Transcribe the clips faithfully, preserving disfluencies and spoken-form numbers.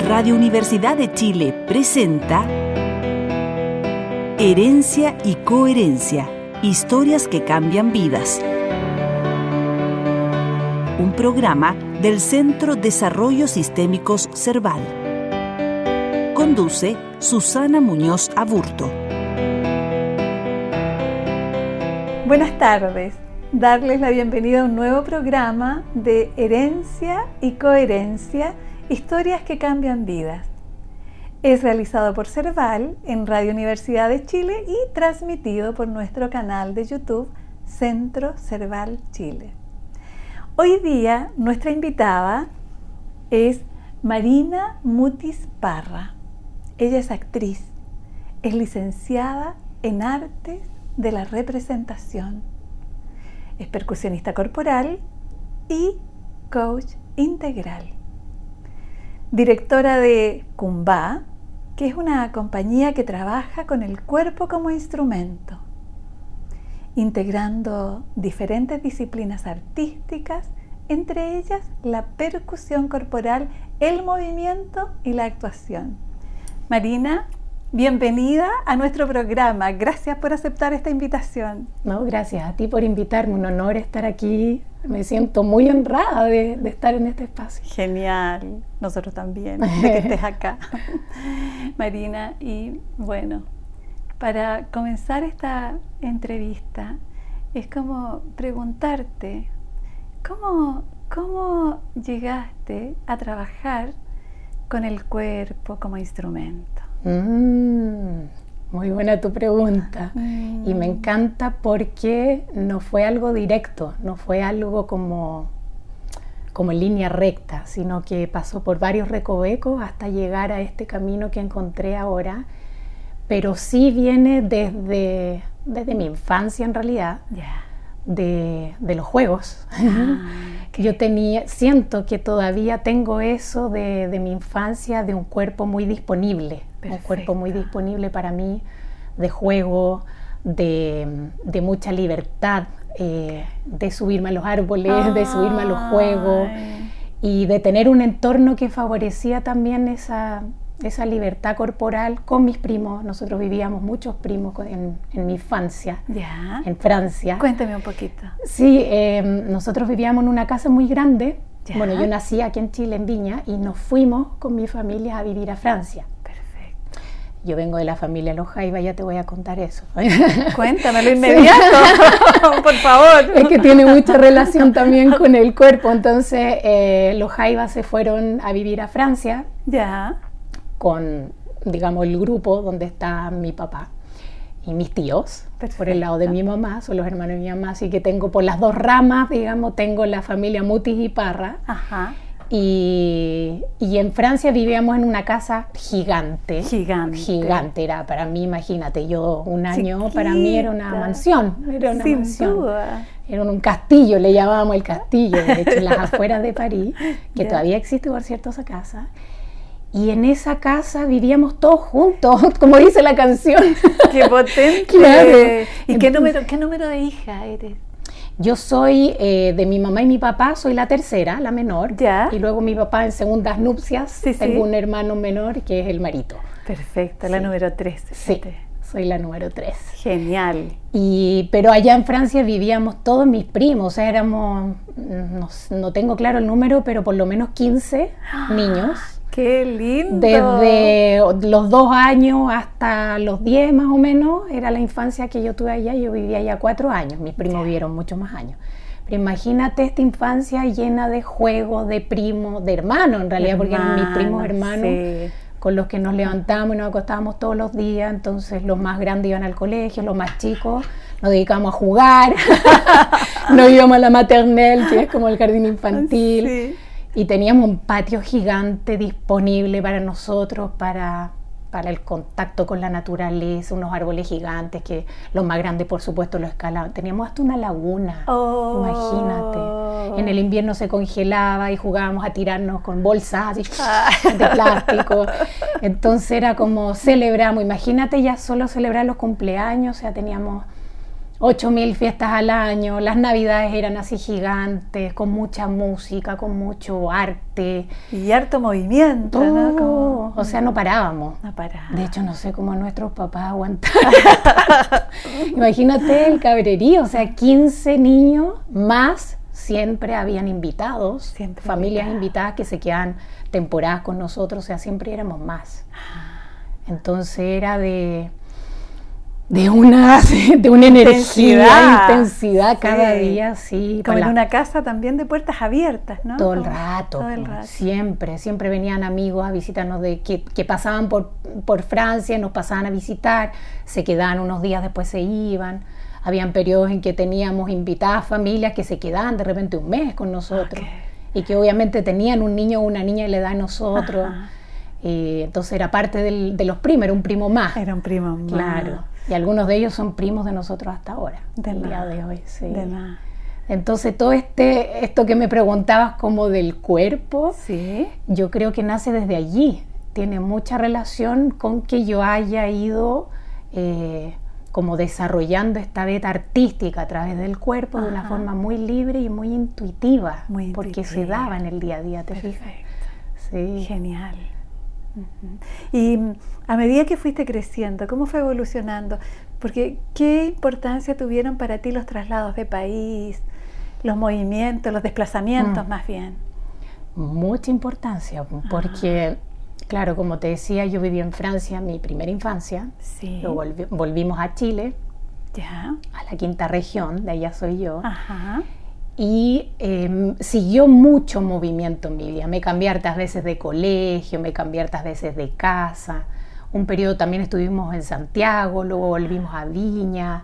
Radio Universidad de Chile presenta Herencia y Coherencia, historias que cambian vidas. Un programa del Centro Desarrollo Sistémicos Cerval. Conduce Susana Muñoz Aburto. Buenas tardes. Darles la bienvenida a un nuevo programa de Herencia y Coherencia, historias que cambian vidas. Es realizado por Cerval en Radio Universidad de Chile y transmitido por nuestro canal de YouTube Centro Cerval Chile. Hoy día nuestra invitada es Marina Mutis Parra. Ella es actriz, es licenciada en Artes de la Representación, es percusionista corporal y coach integral. Directora de Kumbá, que es una compañía que trabaja con el cuerpo como instrumento, integrando diferentes disciplinas artísticas, entre ellas la percusión corporal, el movimiento y la actuación. Marina, bienvenida a nuestro programa. Gracias por aceptar esta invitación. No, gracias a ti por invitarme. Un honor estar aquí. Me siento muy honrada de, de estar en este espacio. Genial. Nosotros también, de que estés acá. Marina, y bueno, para comenzar esta entrevista, es como preguntarte, ¿cómo, cómo llegaste a trabajar con el cuerpo como instrumento? Mm, muy buena tu pregunta. Mm. Y me encanta porque no fue algo directo, no fue algo como, como en línea recta, sino que pasó por varios recovecos hasta llegar a este camino que encontré ahora. Pero sí viene desde, desde mi infancia en realidad, Yeah. de, de los juegos. Ah, que yo tenía, siento que todavía tengo eso de, de mi infancia, de un cuerpo muy disponible. Perfecto. Un cuerpo muy disponible para mí, de juego, de, de mucha libertad, eh, de subirme a los árboles, Ay. de subirme a los juegos y de tener un entorno que favorecía también esa, esa libertad corporal con mis primos. Nosotros vivíamos muchos primos en, en mi infancia, Ya. en Francia. Cuéntame un poquito. Sí, eh, nosotros vivíamos en una casa muy grande. Ya. Bueno, yo nací aquí en Chile, en Viña, y nos fuimos con mi familia a vivir a Francia. Perfecto. Yo vengo de la familia Los Jaiba, ya te voy a contar eso. Cuéntamelo inmediato, sí. Por favor. Es que tiene mucha relación también con el cuerpo. Entonces, eh, Los Jaiba se fueron a vivir a Francia Ya. con, digamos, el grupo donde está mi papá y mis tíos. Perfecto. Por el lado de mi mamá, son los hermanos de mi mamá, así que tengo por las dos ramas, digamos, tengo la familia Mutis y Parra. Ajá. Y, y en Francia vivíamos en una casa gigante. Gigante. Gigante era para mí, imagínate, yo un año Chiquita. para mí era una mansión. Era una Sin mansión. duda. Era un castillo, le llamábamos el castillo, de hecho, en las afueras de París, que Ya. todavía existe, por cierto, esa casa. Y en esa casa vivíamos todos juntos, como dice la canción. ¡Qué potente! Claro. ¿Y Entonces, qué número, qué número de hija eres? yo soy eh, de mi mamá y mi papá, soy la tercera, la menor. Ya. Y luego mi papá en segundas nupcias, Sí, tengo sí. un hermano menor que es el marito. Perfecto, la Sí. número tres. Sí, soy la número tres. Genial. Y, pero allá en Francia vivíamos todos mis primos, o sea, éramos, no, no tengo claro el número, pero por lo menos quince niños. ¡Qué lindo! Desde los dos años hasta los diez más o menos, era la infancia que yo tuve allá. Yo vivía allá cuatro años, mis primos vivieron muchos más años. Pero imagínate esta infancia llena de juegos, de primos, de hermanos en realidad, porque eran mis primos hermanos, sí. con los que nos levantábamos y nos acostábamos todos los días. Entonces los más grandes iban al colegio, los más chicos nos dedicábamos a jugar, nos íbamos a la maternelle, que es como el jardín infantil. Sí. Y teníamos un patio gigante disponible para nosotros, para, para el contacto con la naturaleza, unos árboles gigantes que los más grandes, por supuesto, lo escalaban. Teníamos hasta una laguna, Oh. imagínate. En el invierno se congelaba y jugábamos a tirarnos con bolsas así, de plástico. Entonces era como celebramos, imagínate ya solo celebrar los cumpleaños, o sea, teníamos ocho mil fiestas al año, las navidades eran así gigantes, con mucha música, con mucho arte. Y harto movimiento, todo, ¿no? Como... O sea, no parábamos. No parábamos. De hecho, no sé cómo nuestros papás aguantaron. Imagínate el cabrerío, o sea, quince niños más, siempre habían invitados, siempre familias invitadas. invitadas que se quedan temporadas con nosotros, o sea, siempre éramos más. Entonces era de... De una, de una energía, intensidad cada sí. día, sí. Como en una casa también de puertas abiertas, ¿no? Todo el rato, todo el rato. siempre, siempre venían amigos a visitarnos de que, que pasaban por, por Francia, nos pasaban a visitar, se quedaban unos días, después se iban. Habían periodos en que teníamos invitadas familias que se quedaban de repente un mes con nosotros okay. y que obviamente tenían un niño o una niña de la edad de nosotros. Y entonces era parte del, de los primos, era un primo más. Era un primo más. Claro. Y algunos de ellos son primos de nosotros hasta ahora, del día de hoy. Sí. De nada. Entonces todo este, esto que me preguntabas como del cuerpo, sí. yo creo que nace desde allí. Tiene mucha relación con que yo haya ido eh, como desarrollando esta beta artística a través del cuerpo Ajá. de una forma muy libre y muy intuitiva, muy porque intuitiva. se daba en el día a día, ¿te Perfecto. fijas? Sí. Genial. Uh-huh. Y a medida que fuiste creciendo, ¿cómo fue evolucionando? Porque ¿qué importancia tuvieron para ti los traslados de país, los movimientos, los desplazamientos mm. más bien? Mucha importancia, porque ah. claro, como te decía, yo viví en Francia mi primera infancia, sí. luego volvi- volvimos a Chile, ya. a la quinta región, de allá soy yo. Ajá. Y eh, siguió mucho movimiento en mi vida. Me cambié hartas veces de colegio, me cambié hartas veces de casa. Un periodo también estuvimos en Santiago, luego volvimos a Viña.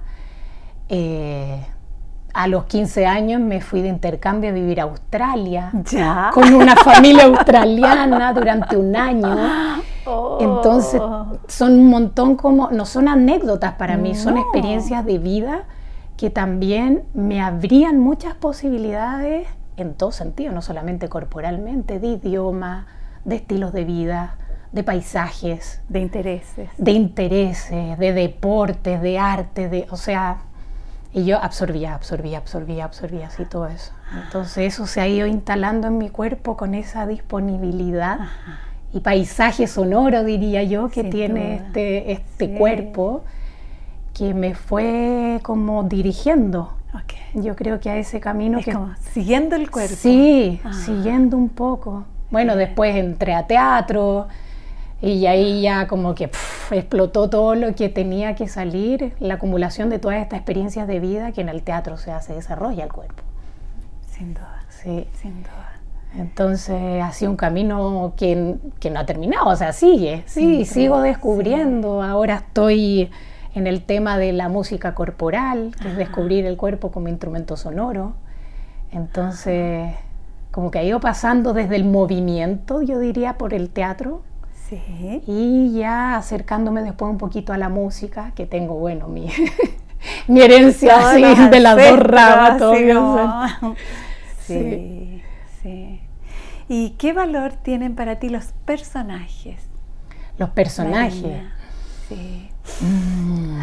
Eh, a los quince años me fui de intercambio a vivir a Australia, ¿Ya? con una familia australiana durante un año. Oh. Entonces son un montón como, no son anécdotas para mí, no. son experiencias de vida que también me abrían muchas posibilidades en todo sentido, no solamente corporalmente, de idioma, de estilos de vida, de paisajes, de intereses, de intereses, de deportes, de arte, de, o sea, y yo absorbía, absorbía, absorbía, absorbía así todo eso. Entonces eso se ha ido instalando en mi cuerpo con esa disponibilidad Ajá. y paisaje sonoro, diría yo, que Sin tiene duda. este, este sí. cuerpo, que me fue como dirigiendo. Okay. Yo creo que a ese camino es que... como siguiendo el cuerpo. Sí, ah. siguiendo un poco. Bueno, Bien. después entré a teatro y ahí ya como que pff, explotó todo lo que tenía que salir, la acumulación de todas estas experiencias de vida que en el teatro se hace, desarrolla el cuerpo. Sin duda. Sí. Sin duda. Entonces ha sido un camino que, que no ha terminado, o sea, sigue. Sí, sigo descubriendo. Sí. Ahora estoy en el tema de la música corporal, que Ajá. es descubrir el cuerpo como instrumento sonoro. Entonces, como que ha ido pasando desde el movimiento, yo diría, por el teatro. Sí. Y ya acercándome después un poquito a la música, que tengo, bueno, mi, mi herencia así, de las dos ramas. Todo sí, sí, sí. ¿Y qué valor tienen para ti los personajes? Los personajes. Marina. Sí. Mm.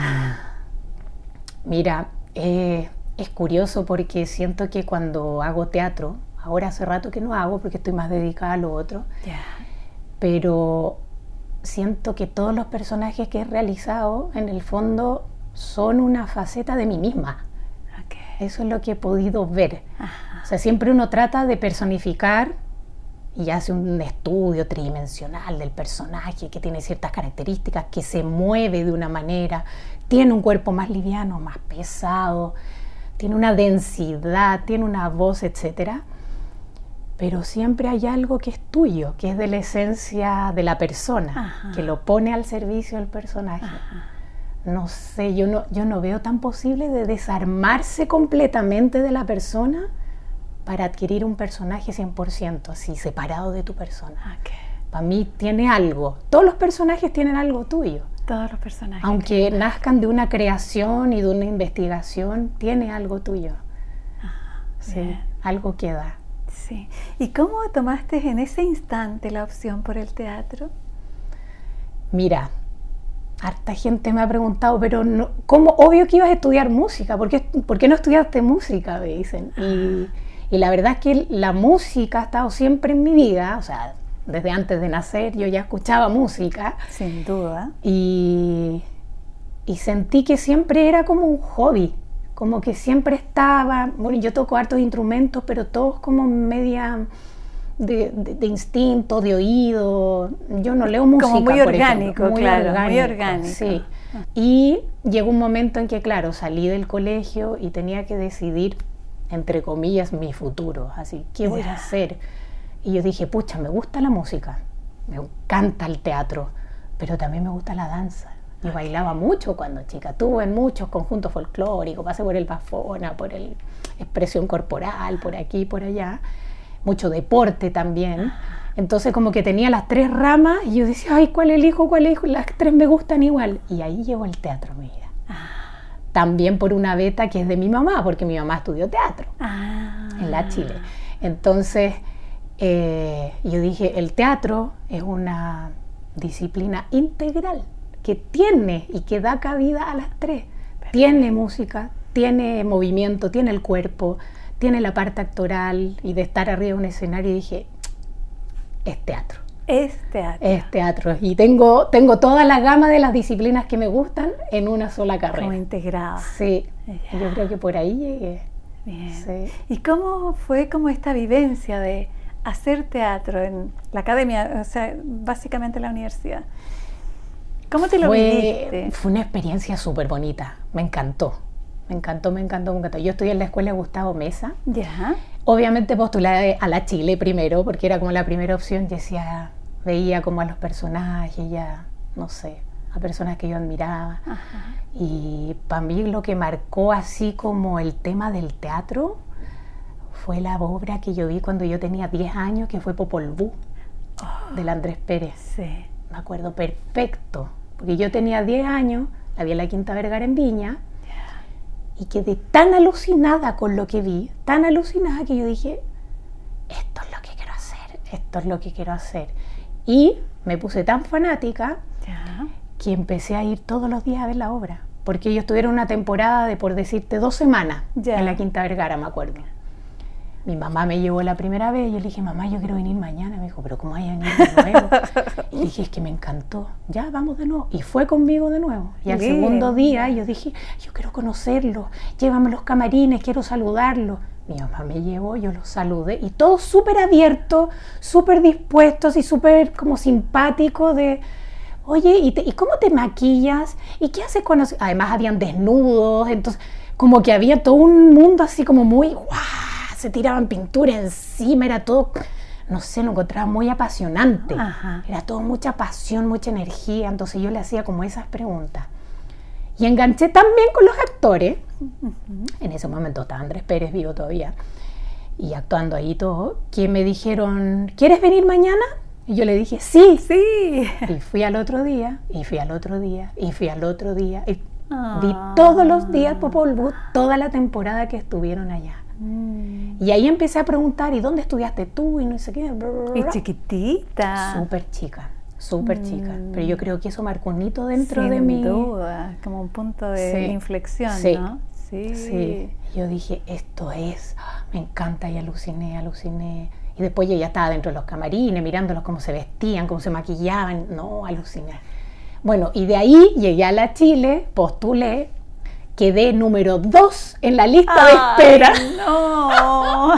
Mira, eh, es curioso porque siento que cuando hago teatro, ahora hace rato que no hago porque estoy más dedicada a lo otro, yeah. pero siento que todos los personajes que he realizado en el fondo son una faceta de mí misma. Okay. Eso es lo que he podido ver. Ajá. O sea, siempre uno trata de personificar y hace un estudio tridimensional del personaje que tiene ciertas características, que se mueve de una manera, tiene un cuerpo más liviano, más pesado, tiene una densidad, tiene una voz, etcétera. Pero siempre hay algo que es tuyo, que es de la esencia de la persona, Ajá. que lo pone al servicio del personaje. Ajá. No sé, yo no, yo no veo tan posible de desarmarse completamente de la persona para adquirir un personaje cien por ciento, así, separado de tu persona. Okay. Para mí tiene algo. Todos los personajes tienen algo tuyo. Todos los personajes. Aunque nazcan de una creación y de una investigación, tiene algo tuyo. Ajá, sí, bien. Algo queda. Sí. ¿Y cómo tomaste en ese instante la opción por el teatro? Mira, harta gente me ha preguntado, pero no, ¿cómo? Obvio que ibas a estudiar música, ¿por qué, ¿por qué no estudiaste música? Me dicen. Y, y la verdad es que la música ha estado siempre en mi vida, o sea, desde antes de nacer yo ya escuchaba música. Sin duda. Y, y sentí que siempre era como un hobby, como que siempre estaba, bueno, yo toco hartos instrumentos, pero todos como media de, de, de instinto, de oído. Yo no leo música, como muy por orgánico, ejemplo. Muy claro, orgánico, muy orgánico. Sí. Y llegó un momento en que, claro, salí del colegio y tenía que decidir, entre comillas, mi futuro. Así, ¿qué voy a hacer? Y yo dije, pucha, me gusta la música, me encanta el teatro, pero también me gusta la danza. Yo bailaba mucho cuando chica, tuve en muchos conjuntos folclóricos, pasé por el Bafona, por el Expresión Corporal, por aquí, por allá, mucho deporte también. Entonces como que tenía las tres ramas y yo decía, ay, ¿cuál elijo, cuál elijo? Las tres me gustan igual. Y ahí llegó el teatro, mi vida. También por una beta que es de mi mamá, porque mi mamá estudió teatro ah. en la Chile. Entonces eh, yo dije, el teatro es una disciplina integral que tiene y que da cabida a las tres. Perfecto. Tiene música, tiene movimiento, tiene el cuerpo, tiene la parte actoral y de estar arriba de un escenario. Y dije, es teatro. Es teatro. Es teatro. Y tengo, tengo toda la gama de las disciplinas que me gustan en una sola carrera. Como integrada. Sí, yeah. Yo creo que por ahí llegué. Bien. Sí. ¿Y cómo fue como esta vivencia de hacer teatro en la academia, o sea, básicamente la universidad? ¿Cómo te lo fue, viviste? Fue una experiencia súper bonita, me encantó, me encantó, me encantó, me encantó. Yo estudié en la escuela Gustavo Mesa. Ya. Obviamente postulé a la Chile primero, porque era como la primera opción. Yo decía, veía como a los personajes, ya, no sé, a personas que yo admiraba. Ajá. Y para mí lo que marcó así como el tema del teatro fue la obra que yo vi cuando yo tenía diez años, que fue Popol Vuh, oh, del Andrés Pérez. Sí. Me acuerdo perfecto, porque yo tenía diez años, la vi en la Quinta Vergara en Viña, yeah. Y quedé tan alucinada con lo que vi, tan alucinada que yo dije, esto es lo que quiero hacer, esto es lo que quiero hacer. Y me puse tan fanática yeah. que empecé a ir todos los días a ver la obra, porque ellos tuvieron una temporada de, por decirte, dos semanas yeah. en la Quinta Vergara, me acuerdo. Mi mamá me llevó la primera vez y yo le dije, mamá, yo quiero venir mañana. Me dijo, pero ¿cómo hay a venir de nuevo? Y le dije, es que me encantó. Ya, vamos de nuevo. Y fue conmigo de nuevo. Y al Bien. segundo día yo dije, yo quiero conocerlo, llévame a los camarines, quiero saludarlo. Mi mamá me llevó, yo los saludé y todos súper abiertos, súper dispuestos y súper como simpáticos de... Oye, ¿y, te, ¿y cómo te maquillas? ¿Y qué haces cuando...? Además habían desnudos, entonces como que había todo un mundo así como muy... ¡guau! Se tiraban pintura encima, era todo, no sé, lo encontraba muy apasionante. Ajá. Era todo mucha pasión, mucha energía, entonces yo le hacía como esas preguntas. Y enganché también con los actores. Uh-huh. En ese momento estaba Andrés Pérez vivo todavía, y actuando ahí todo, que me dijeron, ¿quieres venir mañana? Y yo le dije, sí, sí. Y fui al otro día, y fui al otro día, y fui al otro día, y ah. vi todos los días Popol Vuh, toda la temporada que estuvieron allá. Mm. Y ahí empecé a preguntar, ¿y dónde estudiaste tú? Y no sé qué. Y chiquitita. Súper chica, súper mm. chica. Pero yo creo que eso marcó un hito dentro Sin de mí. Sin duda, como un punto de sí. inflexión, sí. ¿no? Sí. sí. Yo dije, esto es, me encanta, y aluciné, aluciné. Y después yo ya estaba dentro de los camarines, mirándolos cómo se vestían, cómo se maquillaban. No, aluciné. Bueno, y de ahí llegué a la Chile, postulé, quedé número dos en la lista Ay, de espera. No.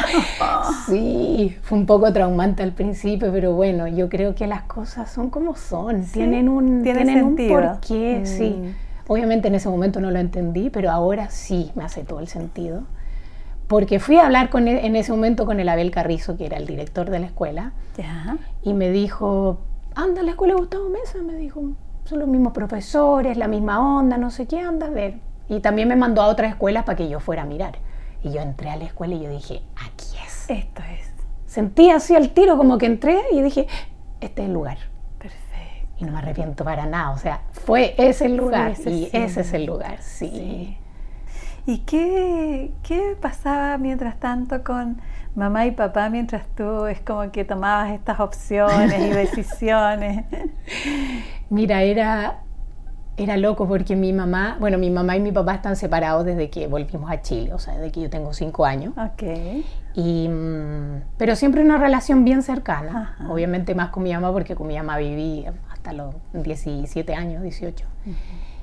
Sí, fue un poco traumante al principio, pero bueno, yo creo que las cosas son como son, ¿sí? tienen un, ¿Tiene tienen un sentido? porqué, mm. sí. Obviamente en ese momento no lo entendí, pero ahora sí me hace todo el sentido. Porque fui a hablar con él, en ese momento con el Abel Carrizo, que era el director de la escuela, ¿Ya? Y me dijo, anda a la escuela Gustavo Mesa, me dijo, son los mismos profesores, la misma onda, no sé qué, anda a ver. Y también me mandó a otras escuelas para que yo fuera a mirar. Y yo entré a la escuela y yo dije, aquí es. Esto es. Sentí así al tiro como que entré y dije, este es el lugar. Perfecto. Y no me arrepiento para nada. O sea, fue ese el lugar ese, y sí. ese es el lugar, sí. sí. ¿Y qué, qué pasaba mientras tanto con mamá y papá mientras tú es como que tomabas estas opciones y decisiones? Mira, era... Era loco porque mi mamá, bueno, mi mamá y mi papá están separados desde que volvimos a Chile, o sea, desde que yo tengo cinco años. Okay. Y, pero siempre una relación bien cercana, Ajá. obviamente más con mi mamá porque con mi mamá viví hasta los diecisiete años, dieciocho. Uh-huh.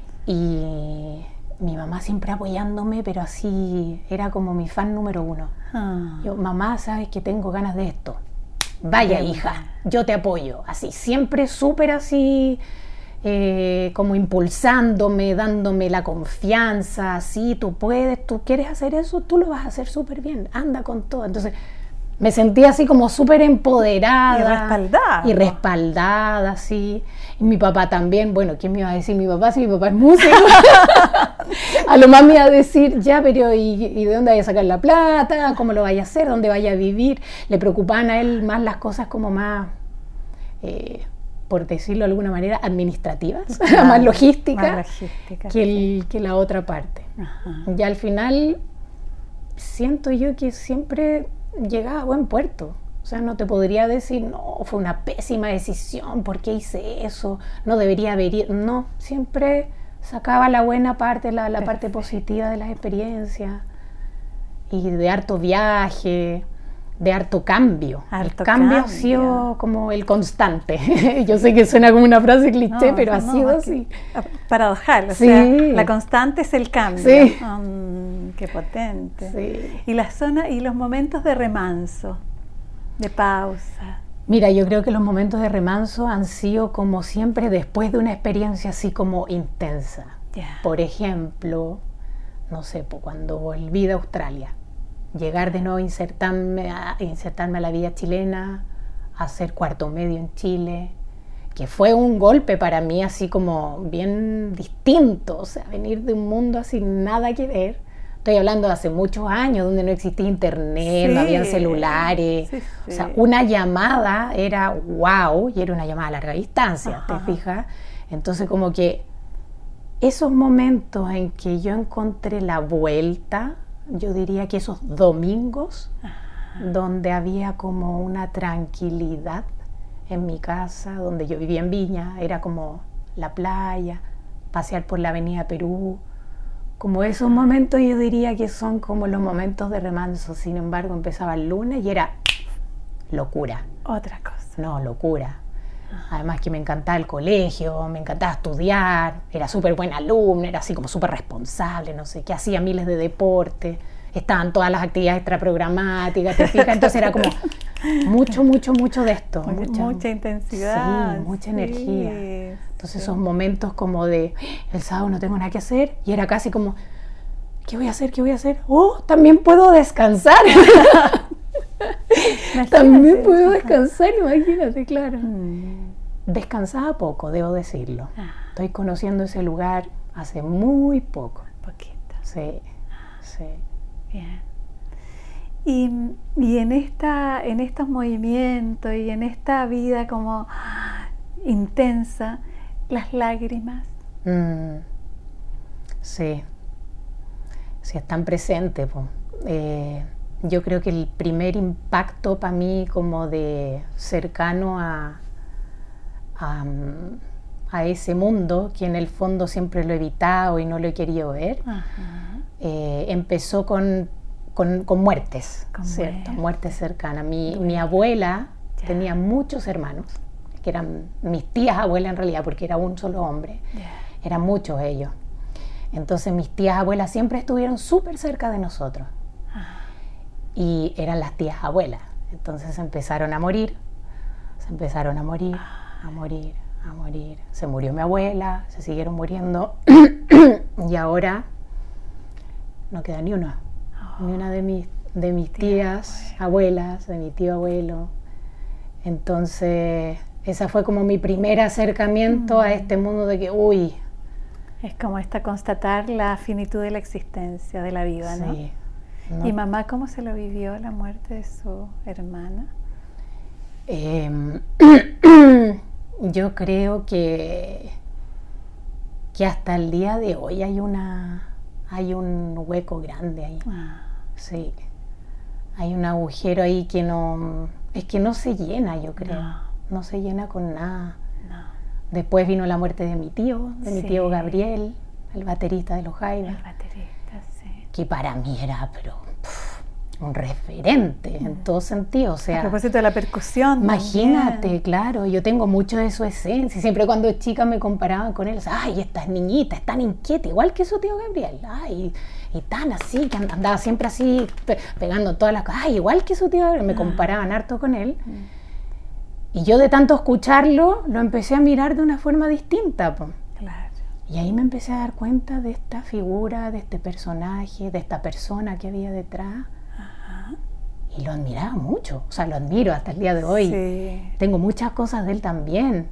Y mi mamá siempre apoyándome, pero así era como mi fan número uno. Uh-huh. Yo, mamá, sabes que tengo ganas de esto. Vaya, bien, hija, yo te apoyo. Así, siempre súper así... Eh, como impulsándome, dándome la confianza, así, tú puedes, tú quieres hacer eso, tú lo vas a hacer súper bien, anda con todo. Entonces me sentía así como súper empoderada. Y respaldada. Y respaldada, sí. Y mi papá también, bueno, ¿quién me iba a decir mi papá si mi papá es músico? A lo más me iba a decir, ya, pero ¿y, y de dónde vaya a sacar la plata? ¿Cómo lo vaya a hacer? ¿Dónde vaya a vivir? Le preocupaban a él más las cosas como más... Eh, por decirlo de alguna manera, administrativas, claro, más logísticas, más logística, que, el, que la otra parte. Ajá. Ya al final siento yo que siempre llegaba a buen puerto. O sea, no te podría decir, no, fue una pésima decisión, ¿por qué hice eso? No debería haber ido. No, siempre sacaba la buena parte, la, la parte positiva de las experiencias y de harto viaje, de harto cambio. Harto el cambio, cambio ha sido como el constante. Yo sé que suena como una frase cliché, no, pero no, ha sido no, así. Paradojal, o sí. sea, la constante es el cambio. Sí. Um, qué potente. Sí. Y la zona y los momentos de remanso, de pausa. Mira, yo creo que los momentos de remanso han sido como siempre después de una experiencia así como intensa. Yeah. Por ejemplo, no sé, cuando volví de Australia. Llegar de nuevo a insertarme, a insertarme a la vida chilena, hacer cuarto medio en Chile, que fue un golpe para mí así como bien distinto, o sea, venir de un mundo así nada que ver. Estoy hablando de hace muchos años, donde no existía internet, sí, no habían celulares, sí, sí. O sea, una llamada era wow, y era una llamada a larga distancia, ajá, ¿te fijas? Entonces como que esos momentos en que yo encontré la vuelta, yo diría que esos domingos, ajá, donde había como una tranquilidad en mi casa, donde yo vivía en Viña, era como la playa, pasear por la avenida Perú, como esos momentos yo diría que son como los momentos de remanso. Sin embargo, empezaba el lunes y era locura. Otra cosa. No, locura. Además que me encantaba el colegio, me encantaba estudiar, era súper buena alumna, era así como súper responsable, no sé qué, hacía miles de deportes, estaban todas las actividades extraprogramáticas, ¿te fijas? Entonces era como mucho, mucho, mucho de esto. Mucha, mucha intensidad. Sí, mucha sí, energía. Entonces sí. Esos momentos como de, el sábado no tengo nada que hacer, y era casi como, ¿qué voy a hacer? ¿Qué voy a hacer? ¡Oh, también puedo descansar! También puedo descansar, imagínate, claro. Mm. Descansaba poco, debo decirlo. Ah. Estoy conociendo ese lugar hace muy poco. Poquito. Sí, sí. Bien. Y, y en esta, en estos movimientos y en esta vida como intensa, las lágrimas. Mm. Sí. Sí, están presentes, pues. Eh, Yo creo que el primer impacto para mí como de cercano a, a, a ese mundo, que en el fondo siempre lo he evitado y no lo he querido ver, eh, empezó con, con, con muertes, con ¿cierto? Muerte. Muertes cercanas. Mi, mi abuela yeah. tenía muchos hermanos, que eran mis tías abuelas en realidad, porque era un solo hombre, yeah. eran muchos ellos. Entonces mis tías abuelas siempre estuvieron súper cerca de nosotros. Y eran las tías abuelas. Entonces empezaron a morir, se empezaron a morir, a morir, a morir. Se murió mi abuela, se siguieron muriendo. Y ahora no queda ni una, oh. ni una de mis, de mis tías abuelas, de mi tío abuelo. Entonces esa fue como mi primer acercamiento mm. a este mundo de que, uy. Es como esta constatar la finitud de la existencia, de la vida, ¿no? Sí. No. ¿Y mamá cómo se lo vivió la muerte de su hermana? Eh, yo creo que, que hasta el día de hoy hay una hay un hueco grande ahí. Ah. Sí. Hay un agujero ahí que no es que no se llena, yo creo. No, no se llena con nada. No. Después vino la muerte de mi tío, de mi Sí. tío Gabriel, el baterista de los Jaivas, El baterista, sí. que para mí era pero, puf, un referente en todo sentido. O sea, A propósito de la percusión. imagínate, también. claro, yo tengo mucho de su esencia. Siempre cuando chica me comparaban con él, o sea, ay, esta niñita es tan inquieta, igual que su tío Gabriel, ay, y tan así, que andaba siempre así, pe- pegando todas las cosas, ay, igual que su tío Gabriel, me comparaban harto con él. Y yo de tanto escucharlo, lo empecé a mirar de una forma distinta, po. Claro. Y ahí me empecé a dar cuenta de esta figura, de este personaje, de esta persona que había detrás. Ajá. Y lo admiraba mucho, o sea, lo admiro hasta el día de hoy. Sí. Tengo muchas cosas de él también.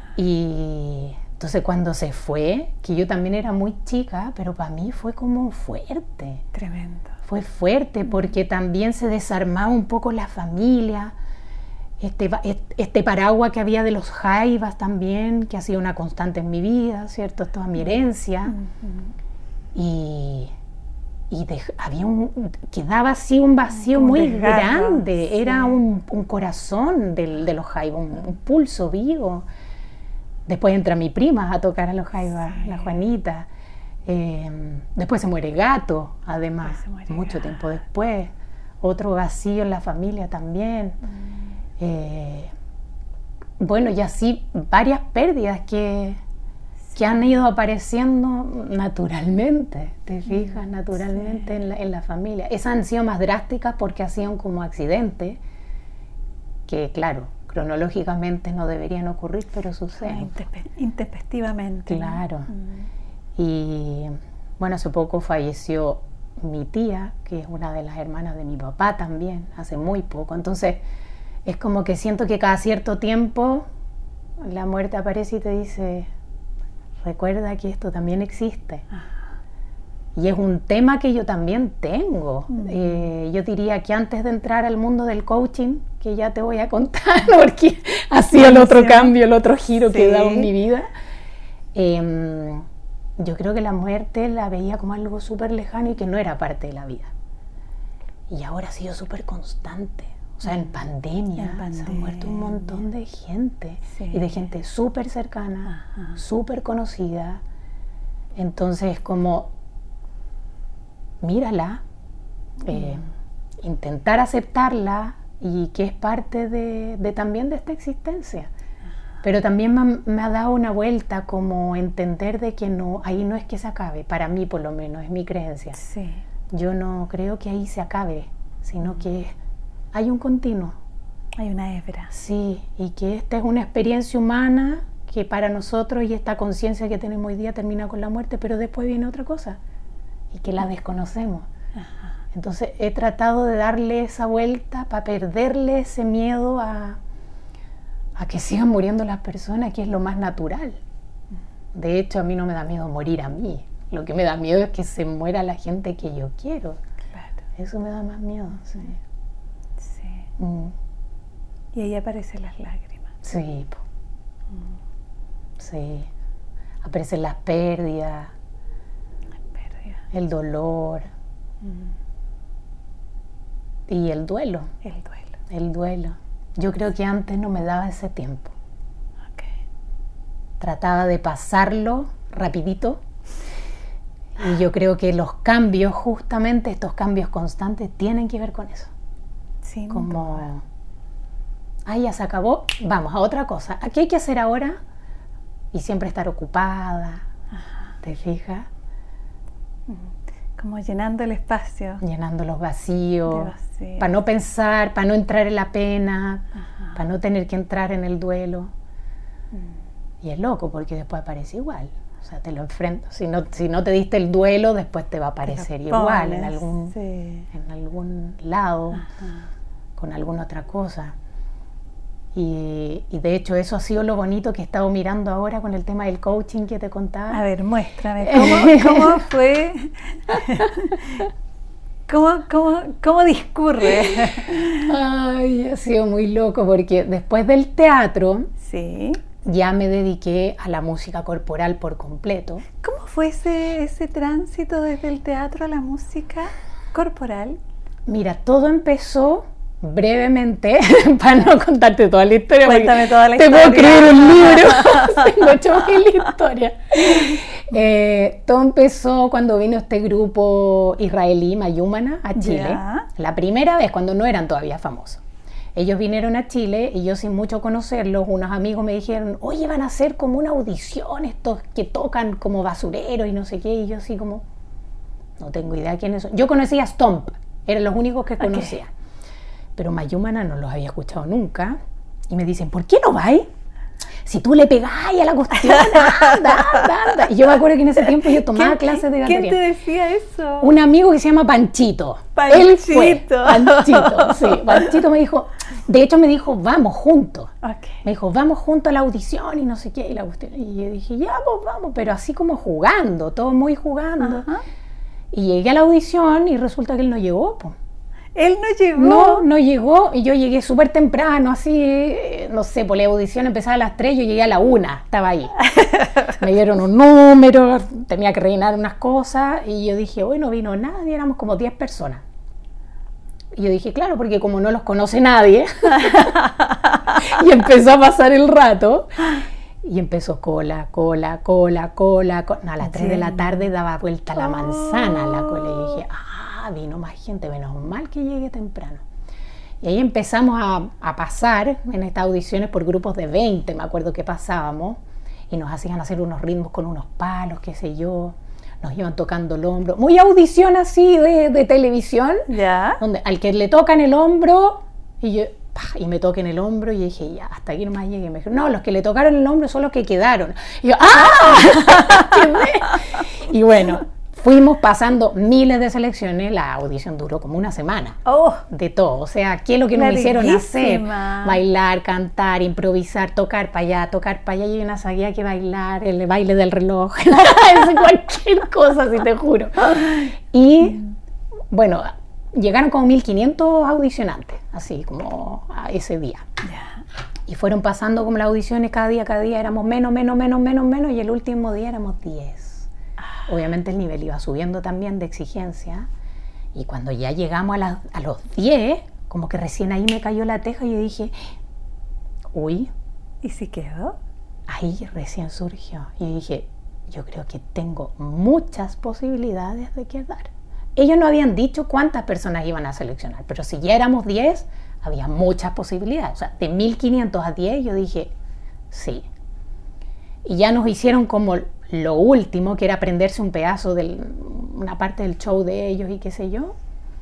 Y entonces cuando se fue, que yo también era muy chica, pero para mí fue como fuerte. Tremendo. Fue fuerte porque también se desarmaba un poco la familia. Este, va- est- este paraguas que había de los Jaivas también, que ha sido una constante en mi vida, ¿cierto? Toda mi herencia. Ujú. Y, y dej- había un, quedaba así un vacío Como muy desgarro, grande. sí. Era un, un corazón del- de los Jaivas, un, un pulso vivo. Después entra mi prima a tocar a los Jaivas, Sí. la Juanita. Eh, después se muere Gato, además, Después se muere mucho Gato. tiempo después. Otro vacío en la familia también. Mm. Eh, bueno, y así varias pérdidas que, que han ido apareciendo naturalmente, te fijas, naturalmente sí. en, la, en la familia. Esas han sido más drásticas porque hacían como accidentes, que claro, cronológicamente no deberían ocurrir, pero Ah, suceden. intespe- intempestivamente. ¿no? Claro. Mm. Y bueno, hace poco falleció mi tía, que es una de las hermanas de mi papá también, hace muy poco. Entonces, es como que siento que cada cierto tiempo la muerte aparece y te dice, recuerda que esto también existe. Ajá. Y es un tema que yo también tengo. Mm. Eh, yo diría que antes de entrar al mundo del coaching, que ya te voy a contar, porque ha sido el otro Buenísimo. cambio, el otro giro que he dado en Sí. mi vida, eh, yo creo que la muerte la veía como algo súper lejano y que no era parte de la vida. Y ahora ha sido súper constante. O sea, en pandemia, En se ha muerto un montón de gente. Sí. Y de gente súper cercana, Ajá. súper conocida. Entonces, como, mírala, eh, intentar aceptarla y que es parte de, de también de esta existencia. Pero también me, ha- me ha dado una vuelta como entender de que no, ahí no es que se acabe, para mí por lo menos, es mi creencia. Sí. Yo no creo que ahí se acabe, sino que hay un continuo. Hay una hebra. Sí, y que esta es una experiencia humana que para nosotros y esta conciencia que tenemos hoy día termina con la muerte, pero después viene otra cosa y que la desconocemos. Ajá. Entonces he tratado de darle esa vuelta para perderle ese miedo a, a que sigan muriendo las personas, que es lo más natural. De hecho, a mí no me da miedo morir a mí. Lo que me da miedo es que se muera la gente que yo quiero. Claro. Eso me da más miedo, sí. Sí. Mm, Y ahí aparecen las lágrimas. sí, po. Sí. Aparecen las pérdidas, Las pérdidas. el dolor Mm. y el duelo. El duelo. El duelo. Yo creo que antes no me daba ese tiempo. Ok. Trataba de pasarlo rapidito. Y yo creo que los cambios, justamente estos cambios constantes, tienen que ver con eso. Sin duda. Como, ah, ya se acabó, vamos a otra cosa. ¿Qué hay que hacer ahora? Y siempre estar ocupada, Ajá. ¿te fijas? Como llenando el espacio. Llenando los vacíos, De vacío. para no pensar, para no entrar en la pena, Ajá. para no tener que entrar en el duelo. Mm. Y es loco porque después aparece igual. O sea, te lo enfrento. Si no, si no te diste el duelo, después te va a aparecer Te lo igual en pones, algún, sí. en algún lado, Ajá. con alguna otra cosa. Y, y de hecho eso ha sido lo bonito que he estado mirando ahora con el tema del coaching que te contaba. A ver, muéstrame. ¿Cómo, cómo fue? ¿Cómo, cómo, cómo discurre? Ay, ha sido muy loco porque después del teatro Sí. ya me dediqué a la música corporal por completo. ¿Cómo fue ese, ese tránsito desde el teatro a la música corporal? Mira, todo empezó brevemente, para no contarte toda la historia, cuéntame toda la te historia. Te puedo escribir un libro, tengo ocho mil historias. Eh, todo empezó cuando vino este grupo israelí, Mayumana, a Chile. Ya. La primera vez, cuando no eran todavía famosos. Ellos vinieron a Chile y yo, sin mucho conocerlos, unos amigos me dijeron, oye, van a hacer como una audición estos que tocan como basureros y no sé qué, y yo así como, no tengo idea quiénes son. Yo conocía a Stomp, eran los únicos que conocía. Okay. Pero Mayumana no los había escuchado nunca, y me dicen, ¿por qué no vais? Si tú le pegáis a la cuestión, anda, anda, anda. Y yo me acuerdo que en ese tiempo yo tomaba clases de batería. ¿Quién te decía eso? Un amigo que se llama Panchito. Panchito. Él fue. Panchito, sí. Panchito me dijo, de hecho me dijo, vamos juntos. Okay. Me dijo, vamos juntos a la audición y no sé qué. Y, la cuestión. Y yo dije, ya, pues vamos, pero así como jugando, todo muy jugando. Uh-huh. Y llegué a la audición y resulta que él no llegó, pues. Él no llegó. No, no llegó, y yo llegué súper temprano, así, no sé, por la audición empezaba a las tres, yo llegué a la una, estaba ahí. Me dieron un número, tenía que rellenar unas cosas, y yo dije, hoy no vino nadie, éramos como diez personas. Y yo dije, claro, porque como no los conoce nadie, y empezó a pasar el rato, y empezó cola, cola, cola, cola, cola. No, a las tres de la tarde daba vuelta la manzana la cola, y dije, ah, vino más gente, menos mal que llegué temprano. Y ahí empezamos a, a pasar en estas audiciones por grupos de veinte, me acuerdo que pasábamos, y nos hacían hacer unos ritmos con unos palos, qué sé yo, nos iban tocando el hombro, muy audición así de, de televisión, ¿ya? Donde al que le tocan el hombro, y yo, ¡pah! Y me toquen el hombro, y dije, ya, hasta aquí nomás llegué. Y me dijeron, no, los que le tocaron el hombro son los que quedaron. Y yo, ¡ah! Y bueno, fuimos pasando miles de selecciones, la audición duró como una semana, oh, de todo, o sea, ¿qué es lo que nos hicieron hacer? Bailar, cantar, improvisar, tocar para allá, tocar para allá, y una sabía que bailar, el baile del reloj, cualquier cosa, si te juro. Y bueno, llegaron como mil quinientos audicionantes, así como a ese día. Yeah. Y fueron pasando como las audiciones cada día, cada día éramos menos, menos, menos, menos, menos, y el último día éramos diez. Obviamente el nivel iba subiendo también de exigencia, y cuando ya llegamos a, la, a los diez, como que recién ahí me cayó la teja, y yo dije, uy. ¿Y si quedó? Ahí recién surgió, y dije, yo creo que tengo muchas posibilidades de quedar. Ellos no habían dicho cuántas personas iban a seleccionar, pero si ya éramos diez, había muchas posibilidades. O sea, de mil quinientos a diez, yo dije, sí. Y ya nos hicieron como lo último, que era aprenderse un pedazo de una parte del show de ellos y qué sé yo.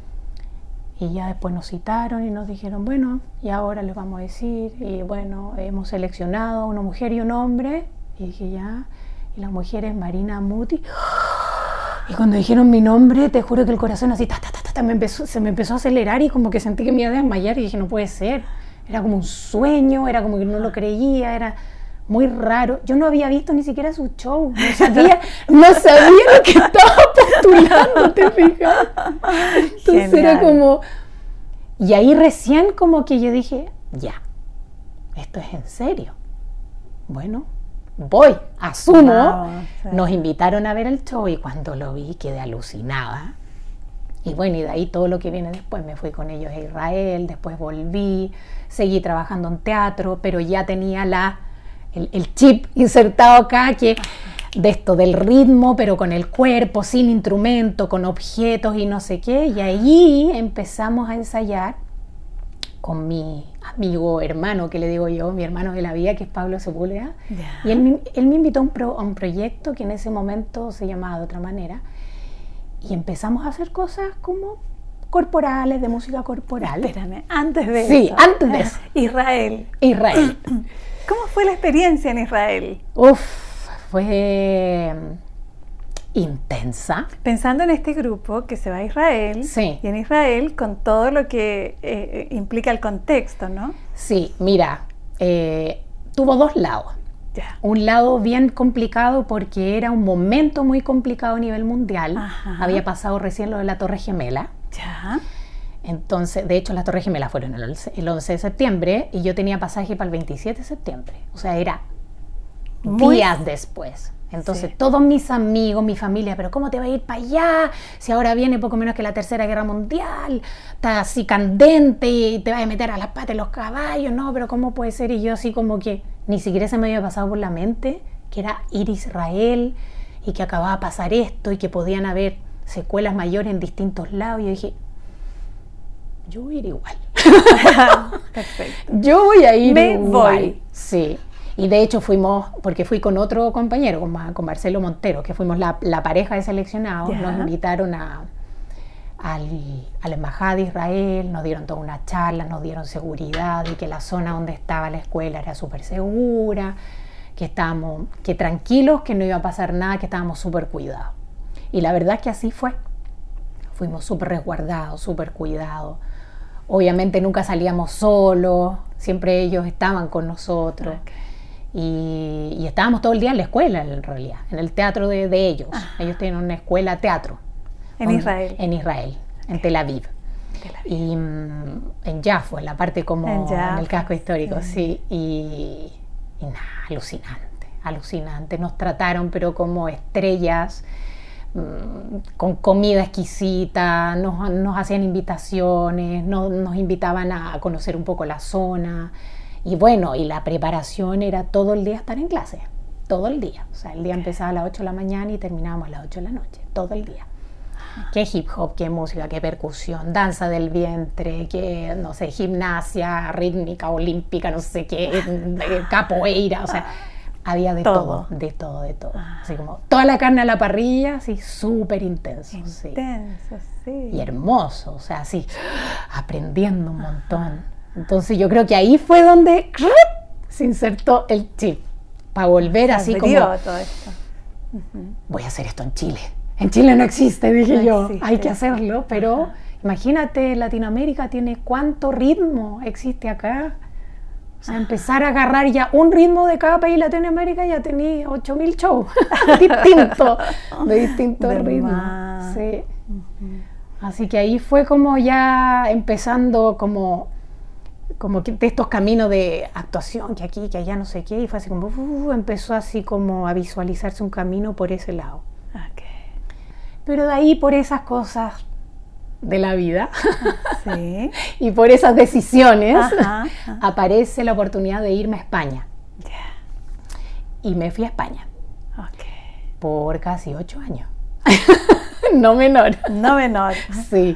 Y ya después nos citaron y nos dijeron, bueno, y ahora les vamos a decir, y bueno, hemos seleccionado a una mujer y un hombre. Y dije, ya, y la mujer es Marina Muti. Y cuando dijeron mi nombre, te juro que el corazón así, ta, ta, ta, ta, me empezó, se me empezó a acelerar, y como que sentí que me iba a desmayar, y dije, no puede ser. Era como un sueño, era como que no lo creía, era muy raro. Yo no había visto ni siquiera su show, no sabía, no sabía lo que estaba postulando, ¿te fijas? Entonces Genial. Era como... Y ahí recién como que yo dije, ya, esto es en serio. Bueno, voy, asumo. Wow, sí. Nos invitaron a ver el show, y cuando lo vi quedé alucinada. Y bueno, y de ahí todo lo que viene después. Me fui con ellos a Israel, después volví, seguí trabajando en teatro, pero ya tenía la... El, el chip insertado acá, que de esto del ritmo, pero con el cuerpo, sin instrumento, con objetos y no sé qué. Y ahí empezamos a ensayar con mi amigo, hermano, que le digo yo, mi hermano de la vida, que es Pablo Sepúlveda. Yeah. Y él, él me invitó a un, pro, a un proyecto que en ese momento se llamaba de otra manera. Y empezamos a hacer cosas como corporales, de música corporal. Espérame, antes de sí, eso. Sí, antes de eso. Israel. Israel. ¿Cómo fue la experiencia en Israel? Uf, fue intensa. Pensando en este grupo que se va a Israel, sí. Y en Israel con todo lo que eh, implica el contexto, ¿no? Sí, mira, eh, tuvo dos lados. Ya. Un lado bien complicado porque era un momento muy complicado a nivel mundial. Ajá. Había pasado recién lo de la Torre Gemela. Ya. Entonces, de hecho, las Torres Gemelas fueron el once de septiembre y yo tenía pasaje para el veintisiete de septiembre. O sea, era muy días después. Entonces Sí. todos mis amigos, mi familia, pero ¿cómo te va a ir para allá? Si ahora viene poco menos que la Tercera Guerra Mundial, está así candente y te vas a meter a las patas de los caballos, no, pero ¿cómo puede ser? Y yo así como que ni siquiera se me había pasado por la mente que era ir a Israel y que acababa de pasar esto y que podían haber secuelas mayores en distintos lados. Y yo dije, yo voy a ir igual. Perfecto. Yo voy a ir Me igual. voy. Sí. Y de hecho fuimos, porque fui con otro compañero, con, Ma- con Marcelo Montero, que fuimos la, la pareja de seleccionados, Ya. nos invitaron a, al, a la Embajada de Israel, nos dieron toda una charla, nos dieron seguridad y que la zona donde estaba la escuela era súper segura, que estábamos, que tranquilos, que no iba a pasar nada, que estábamos súper cuidados. Y la verdad es que así fue. Fuimos súper resguardados, súper cuidados. Obviamente nunca salíamos solos, siempre ellos estaban con nosotros. Okay. Y, y estábamos todo el día en la escuela, en realidad, en el teatro de, de ellos. Ajá. Ellos tienen una escuela teatro. En Con- Israel. En Israel, en Tel Aviv. Tel Aviv. Y mm, en Jaffa, en la parte como En en, Jaffa, el casco histórico, sí. sí. Y, y nada, alucinante, alucinante. Nos trataron pero como estrellas, mm, con comida exquisita, nos, nos hacían invitaciones, no- nos invitaban a conocer un poco la zona. Y bueno, y la preparación era todo el día estar en clase, todo el día. O sea, el día empezaba a las ocho de la mañana y terminábamos a las ocho de la noche, todo el día. Qué hip hop, qué música, qué percusión, danza del vientre, qué, no sé, gimnasia rítmica, olímpica, no sé qué, eh, capoeira, o sea, había de Todo. todo, de todo, de todo. Así como toda la carne a la parrilla, así súper intenso, sí. Intenso, sí. Y hermoso, o sea, así, aprendiendo un montón. Entonces yo creo que ahí fue donde se insertó el chip, para volver Se así abrió como, todo esto. voy a hacer esto en Chile. En Chile no existe, dije No yo, existe. hay que hacerlo, pero Ajá. imagínate, Latinoamérica tiene cuánto ritmo existe acá. O sea, empezar a agarrar ya un ritmo de cada país de Latinoamérica, ya tenía ocho mil shows distintos, de distintos De ritmos. más. Sí. Así que ahí fue como ya empezando como, como que de estos caminos de actuación, que aquí, que allá, no sé qué, y fue así como, uh, empezó así como a visualizarse un camino por ese lado. Ok. Pero de ahí, por esas cosas de la vida Sí. y por esas decisiones, Ajá, ajá. aparece la oportunidad de irme a España. Ya. Y me fui a España Ok. por casi ocho años. No menor. No menor. Sí.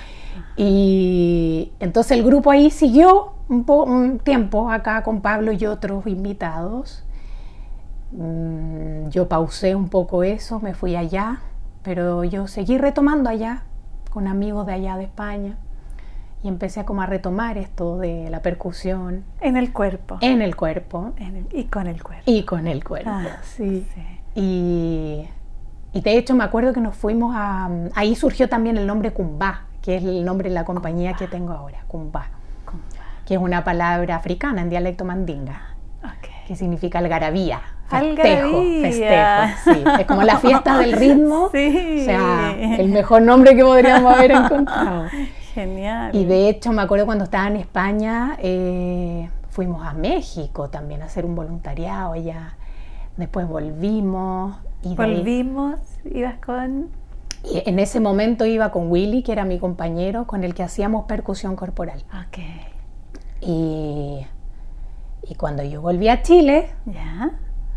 Y entonces el grupo ahí siguió un, po- un tiempo acá con Pablo y otros invitados. Mm, Yo pausé un poco eso, me fui allá, pero yo seguí retomando allá con amigos de allá de España y empecé a como a retomar esto de la percusión En el cuerpo. en el cuerpo En el- y con el cuerpo. y con el cuerpo. Ah, sí. sí. Y, y de hecho me acuerdo que nos fuimos a... Ahí surgió también el nombre Kumbá, que es el nombre de la compañía que tengo ahora, Kumbá, que es una palabra africana en dialecto mandinga, Ok. que significa algarabía, Algarabía. festejo, festejo, sí. Es como la fiesta del ritmo, Sí. o sea, el mejor nombre que podríamos haber encontrado. Genial. Y de hecho me acuerdo cuando estaba en España, eh, fuimos a México también a hacer un voluntariado allá, después volvimos. Y de ahí- Volvimos, ibas con... y en ese momento iba con Willy, que era mi compañero, con el que hacíamos percusión corporal. Ok. Y, y cuando yo volví a Chile, Ya.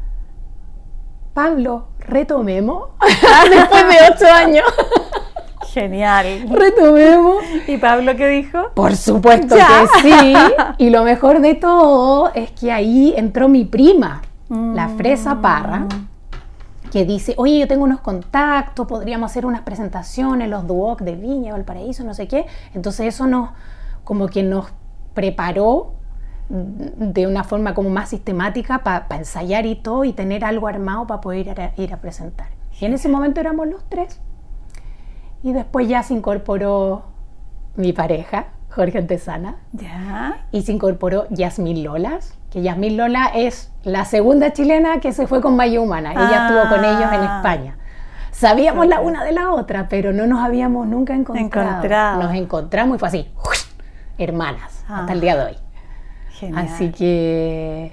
Pablo, retomemos, después de ocho años, Genial. retomemos. ¿Y Pablo qué dijo? Por supuesto Ya. que sí, y lo mejor de todo es que ahí entró mi prima, la Fresa Parra, que dice, oye, yo tengo unos contactos, podríamos hacer unas presentaciones, los Duoc de Viña, Valparaíso, no sé qué. Entonces eso nos, como que nos preparó de una forma como más sistemática para pa ensayar y todo y tener algo armado para poder ir a, ir a presentar. Y en ese momento éramos los tres. Y después ya se incorporó mi pareja, Jorge Antesana, Ya. y se incorporó Yasmín Lolas, que Yasmín Lola es la segunda chilena que se fue con Maya Humana. Ella Ah. estuvo con ellos en España. Sabíamos la una de la otra, pero no nos habíamos nunca encontrado. Encontrado. Nos encontramos y fue así, ¡ush! Hermanas, Ah. hasta el día de hoy. Genial. Así que,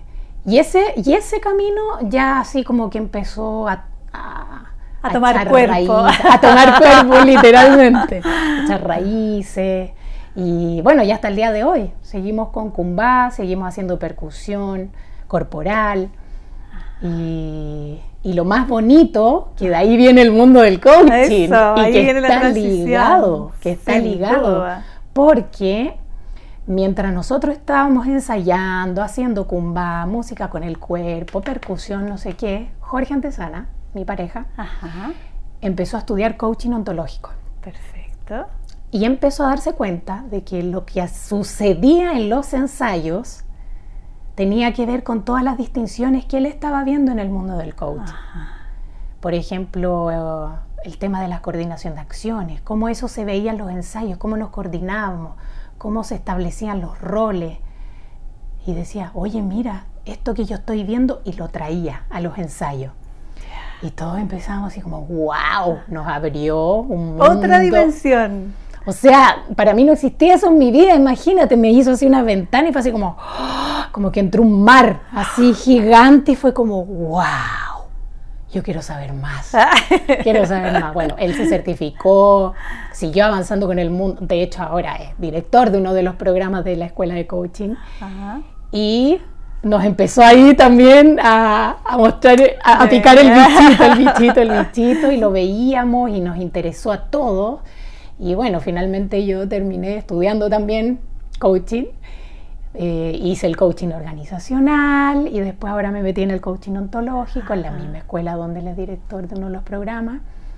y, ese, y ese camino ya así como que empezó a... a A, a tomar cuerpo. Raíz, a tomar cuerpo, literalmente. A echar raíces. Y bueno, ya hasta el día de hoy. Seguimos con Kumbá, seguimos haciendo percusión corporal. Y, y lo más bonito, que de ahí viene el mundo del coaching. Eso, y ahí que viene la está transición. ligado, que está Sin ligado. duda. Porque mientras nosotros estábamos ensayando, haciendo Kumbá, música con el cuerpo, percusión, no sé qué, Jorge Antesana, mi pareja, Ajá. empezó a estudiar coaching ontológico. Perfecto. Y empezó a darse cuenta de que lo que sucedía en los ensayos tenía que ver con todas las distinciones que él estaba viendo en el mundo del coaching. Ajá. Por ejemplo, eh, el tema de la coordinación de acciones, cómo eso se veía en los ensayos, cómo nos coordinábamos, cómo se establecían los roles. Y decía, oye, mira, esto que yo estoy viendo, y lo traía a los ensayos. Y todos empezamos así como, wow, nos abrió un mundo. Otra dimensión. O sea, para mí no existía eso en mi vida, imagínate, me hizo así una ventana y fue así como, como que entró un mar así gigante y fue como, wow, yo quiero saber más, quiero saber más. Bueno, él se certificó, siguió avanzando con el mundo, de hecho ahora es director de uno de los programas de la escuela de coaching. Ajá. Y nos empezó ahí también a, a mostrar, a, a picar el bichito, el bichito, el bichito, y lo veíamos y nos interesó a todos. Y bueno, finalmente yo terminé estudiando también coaching, eh, hice el coaching organizacional y después ahora me metí en el coaching ontológico, en la misma escuela donde él es director de uno de los programas.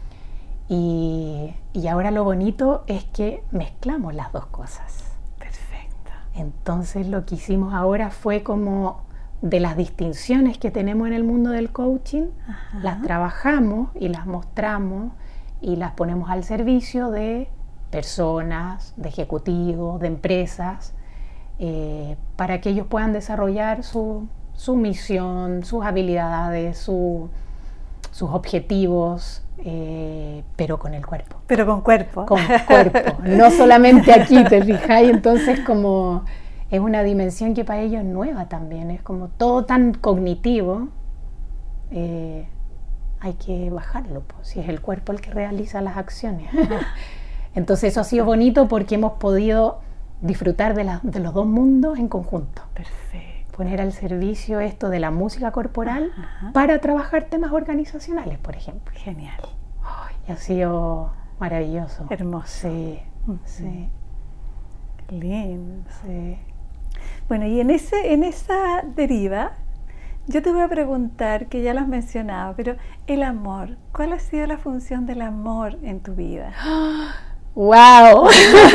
Y, y ahora lo bonito es que mezclamos las dos cosas. Perfecto. Entonces lo que hicimos ahora fue como de las distinciones que tenemos en el mundo del coaching, Ajá. las trabajamos y las mostramos y las ponemos al servicio de personas, de ejecutivos, de empresas, eh, para que ellos puedan desarrollar su, su misión, sus habilidades, su, sus objetivos, eh, pero con el cuerpo. Pero con cuerpo. Con cuerpo, no solamente aquí, te fijas, y entonces como es una dimensión que para ellos es nueva también, es como todo tan cognitivo, eh, hay que bajarlo, pues, si es el cuerpo el que realiza las acciones. Entonces eso ha sido bonito porque hemos podido disfrutar de, la, de los dos mundos en conjunto. Perfecto. Poner al servicio esto de la música corporal, Ajá. para trabajar temas organizacionales, por ejemplo. Genial. Ay, ha sido maravilloso. Hermoso. Sí, Uh-huh. sí, Lindo. sí. Bueno, y en, ese, en esa deriva, yo te voy a preguntar, que ya lo has mencionado, pero el amor, ¿cuál ha sido la función del amor en tu vida? ¡Wow!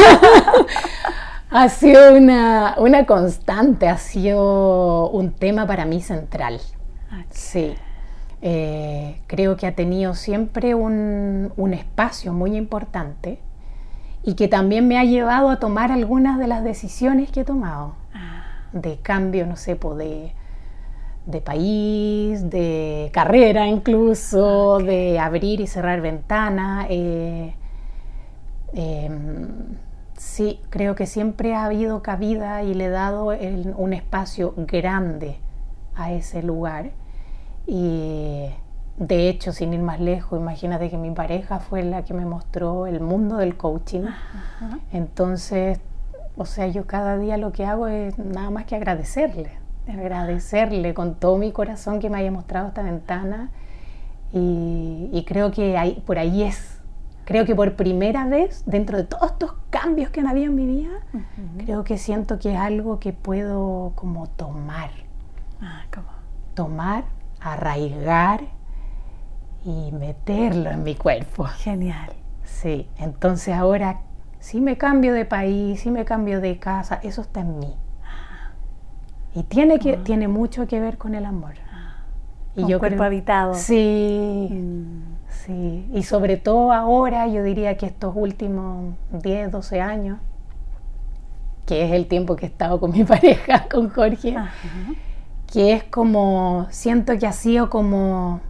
Ha sido una, una constante, ha sido un tema para mí central. Okay. Sí. Eh, creo que ha tenido siempre un, un espacio muy importante y que también me ha llevado a tomar algunas de las decisiones que he tomado. Ah. De cambio, no sé, po, de, de país, de carrera incluso, okay. De abrir y cerrar ventanas. Eh, eh, sí, creo que siempre ha habido cabida y le he dado el, un espacio grande a ese lugar. Y de hecho, sin ir más lejos, imagínate que mi pareja fue la que me mostró el mundo del coaching. Ajá. Entonces, o sea, yo cada día lo que hago es nada más que agradecerle, agradecerle con todo mi corazón que me haya mostrado esta ventana. Y, y creo que ahí, por ahí es, creo que por primera vez, dentro de todos estos cambios que han habido en mi vida, uh-huh. creo que siento que es algo que puedo como tomar. Ah, ¿cómo? Tomar, arraigar y meterlo en mi cuerpo. Genial. Sí, entonces ahora si me cambio de país, si me cambio de casa, eso está en mí. Y tiene, que, uh-huh. tiene mucho que ver con el amor. Y yo cuerpo creo, habitado. Sí, mm. sí. Y sobre todo ahora, yo diría que estos últimos diez, doce años, que es el tiempo que he estado con mi pareja, con Jorge, uh-huh. que es como, siento que ha sido como,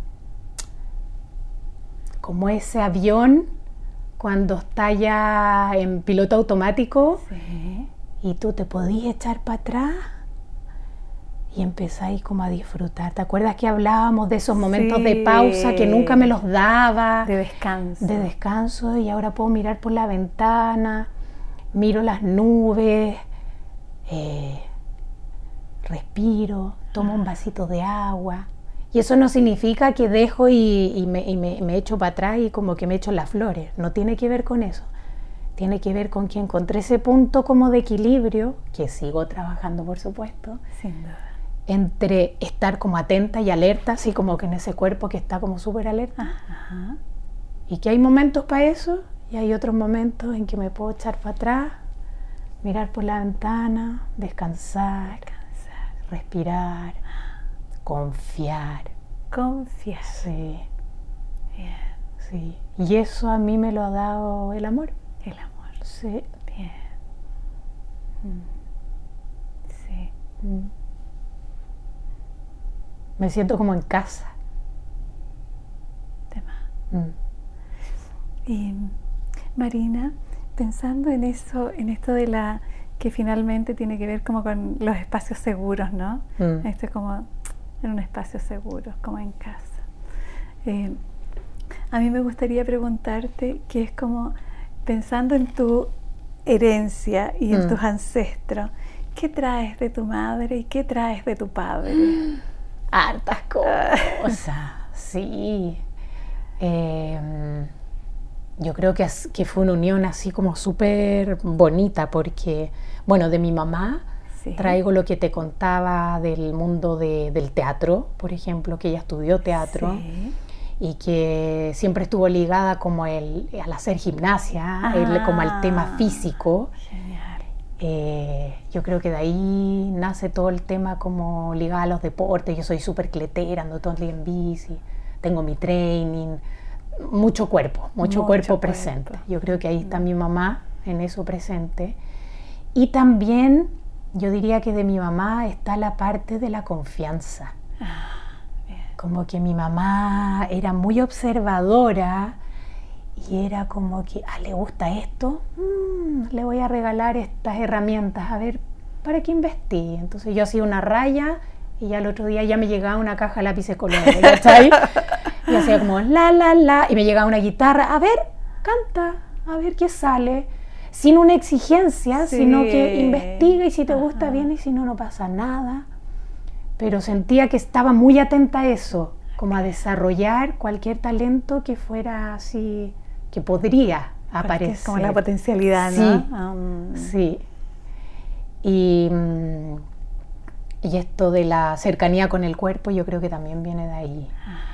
como ese avión cuando está ya en piloto automático, sí. y tú te podías echar para atrás y empezáis como a disfrutar. ¿Te acuerdas que hablábamos de esos momentos Sí. de pausa que nunca me los daba? De descanso. De descanso, y ahora puedo mirar por la ventana, miro las nubes, eh, respiro, tomo un vasito de agua. Y eso no significa que dejo y, y, me, y me, me echo para atrás y como que me echo las flores. No tiene que ver con eso. Tiene que ver con que encontré ese punto como de equilibrio, que sigo trabajando, por supuesto, Sin duda. entre estar como atenta y alerta, así como que en ese cuerpo que está como súper alerta. Ajá. Y que hay momentos para eso y hay otros momentos en que me puedo echar para atrás, mirar por la ventana, descansar, Descansar. respirar, confiar. Confiar. Sí, Bien. sí. Y eso a mí me lo ha dado el amor. El amor. Sí. Bien. Mm. Sí. Mm. Me siento como en casa. Tema. Mm. Y Marina, pensando en eso, en esto de la que finalmente tiene que ver como con los espacios seguros, ¿no? Mm. Esto es como en un espacio seguro, como en casa. Eh, a mí me gustaría preguntarte, que es como pensando en tu herencia y en Mm. tus ancestros, ¿qué traes de tu madre y qué traes de tu padre? Hartas cosas, sí. Eh, yo creo que, as- que fue una unión así como súper bonita porque, bueno, de mi mamá Sí. traigo lo que te contaba del mundo de- del teatro, por ejemplo, que ella estudió teatro Sí. y que siempre estuvo ligada como el, al hacer gimnasia, el- como al tema Ah. físico. Genial. Eh, yo creo que de ahí nace todo el tema como ligado a los deportes. Yo soy súper cletera, ando todo el día en bici, tengo mi training, mucho cuerpo, mucho, Mucho cuerpo cuerpo. presente. Yo creo que ahí está mi mamá en eso presente. Y también yo diría que de mi mamá está la parte de la confianza. Como que mi mamá era muy observadora y era como que, ah, ¿le gusta esto? Mm, le voy a regalar estas herramientas, a ver, para que investigue. Entonces yo hacía una raya y ya el otro día ya me llegaba una caja de lápices colores, ¿cachai? Y hacía como la, la, la, y me llegaba una guitarra, a ver, canta, a ver qué sale. Sin una exigencia, Sí. sino que investiga y si te gusta Ajá. bien y si no, no pasa nada. Pero sentía que estaba muy atenta a eso, como a desarrollar cualquier talento que fuera así, que podría Porque aparecer. es como la potencialidad, ¿no? Sí, Um, sí. Y, mm, y esto de la cercanía con el cuerpo yo creo que también viene de ahí.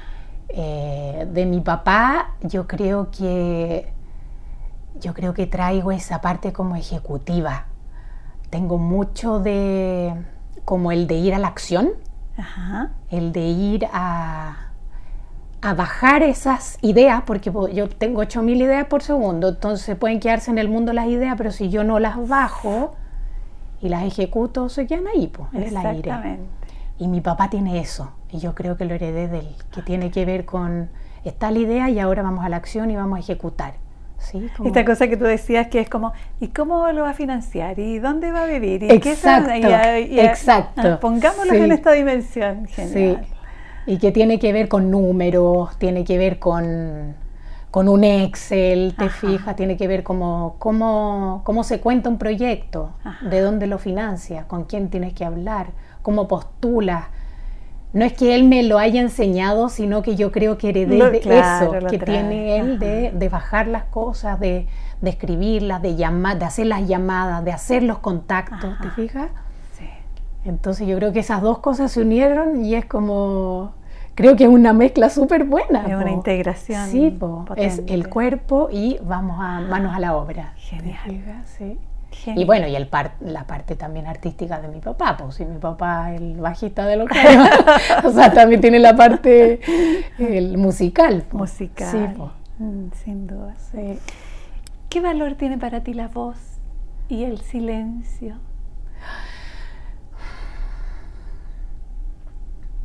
Eh, de mi papá yo creo que yo creo que traigo esa parte como ejecutiva. Tengo mucho de como el de ir a la acción, Ajá. el de ir a, a bajar esas ideas, porque yo tengo ocho mil ideas por segundo, entonces pueden quedarse en el mundo las ideas, pero si yo no las bajo y las ejecuto, se quedan ahí, pues, en el aire. Exactamente. Y mi papá tiene eso, y yo creo que lo heredé de él, que tiene que ver con, está la idea y ahora vamos a la acción y vamos a ejecutar. ¿Sí? Como... Esta cosa que tú decías que es como, ¿y cómo lo va a financiar? ¿Y dónde va a vivir? ¿Y Exacto, qué sabe? Y, y, exacto. ah, pongámoslo Sí. en esta dimensión. Genial. Sí. Y que tiene que ver con números, tiene que ver con, con un Excel, te Ajá. fijas, tiene que ver como, cómo, cómo se cuenta un proyecto, Ajá. de dónde lo financias, con quién tienes que hablar, cómo postulas. No es que él me lo haya enseñado, sino que yo creo que heredé Lo- de claro, eso lo que trae. tiene él de, Ajá. de bajar las cosas, de, de escribirlas, de llamar, de hacer las llamadas, de hacer los contactos, Ajá. ¿te fijas? Sí. Entonces yo creo que esas dos cosas se unieron y es como, creo que es una mezcla súper buena. Es una po. integración Sí, po. Es potente. el cuerpo y vamos a manos a la obra. Genial. ¿Te fijas? Sí. Genial. Y bueno, y el par, la parte también artística de mi papá, pues si mi papá es el bajista de los Jaimas, o sea, también tiene la parte el musical. po. Musical. Sí, po. Mm, sin duda. Sí. ¿Qué valor tiene para ti la voz y el silencio?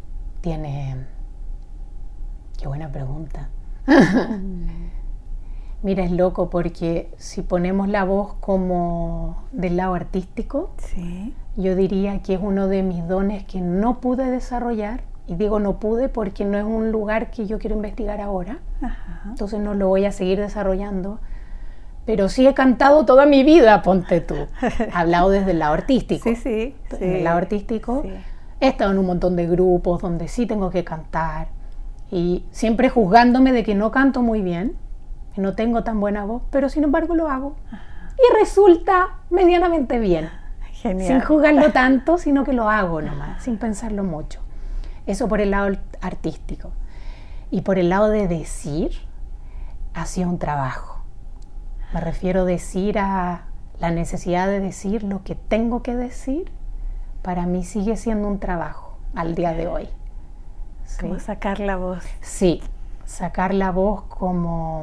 Tiene... Qué buena pregunta. Mira, es loco porque si ponemos la voz como del lado artístico, sí. yo diría que es uno de mis dones que no pude desarrollar. Y digo no pude porque no es un lugar que yo quiero investigar ahora. Ajá. Entonces no lo voy a seguir desarrollando. Pero sí he cantado toda mi vida, ponte tú. He hablado desde el lado artístico. Sí, sí. Desde sí. el lado artístico. Sí. He estado en un montón de grupos donde sí tengo que cantar. Y siempre juzgándome de que no canto muy bien. Que no tengo tan buena voz. Pero sin embargo lo hago. Ajá. Y resulta medianamente bien. Genial. Sin juzgarlo tanto, sino que lo hago nomás. Sin pensarlo mucho. Eso por el lado artístico. Y por el lado de decir, ha sido un trabajo. Me refiero a decir a la necesidad de decir lo que tengo que decir. Para mí sigue siendo un trabajo al día de hoy. ¿Sí? Como sacar la voz. Sí, sacar la voz como...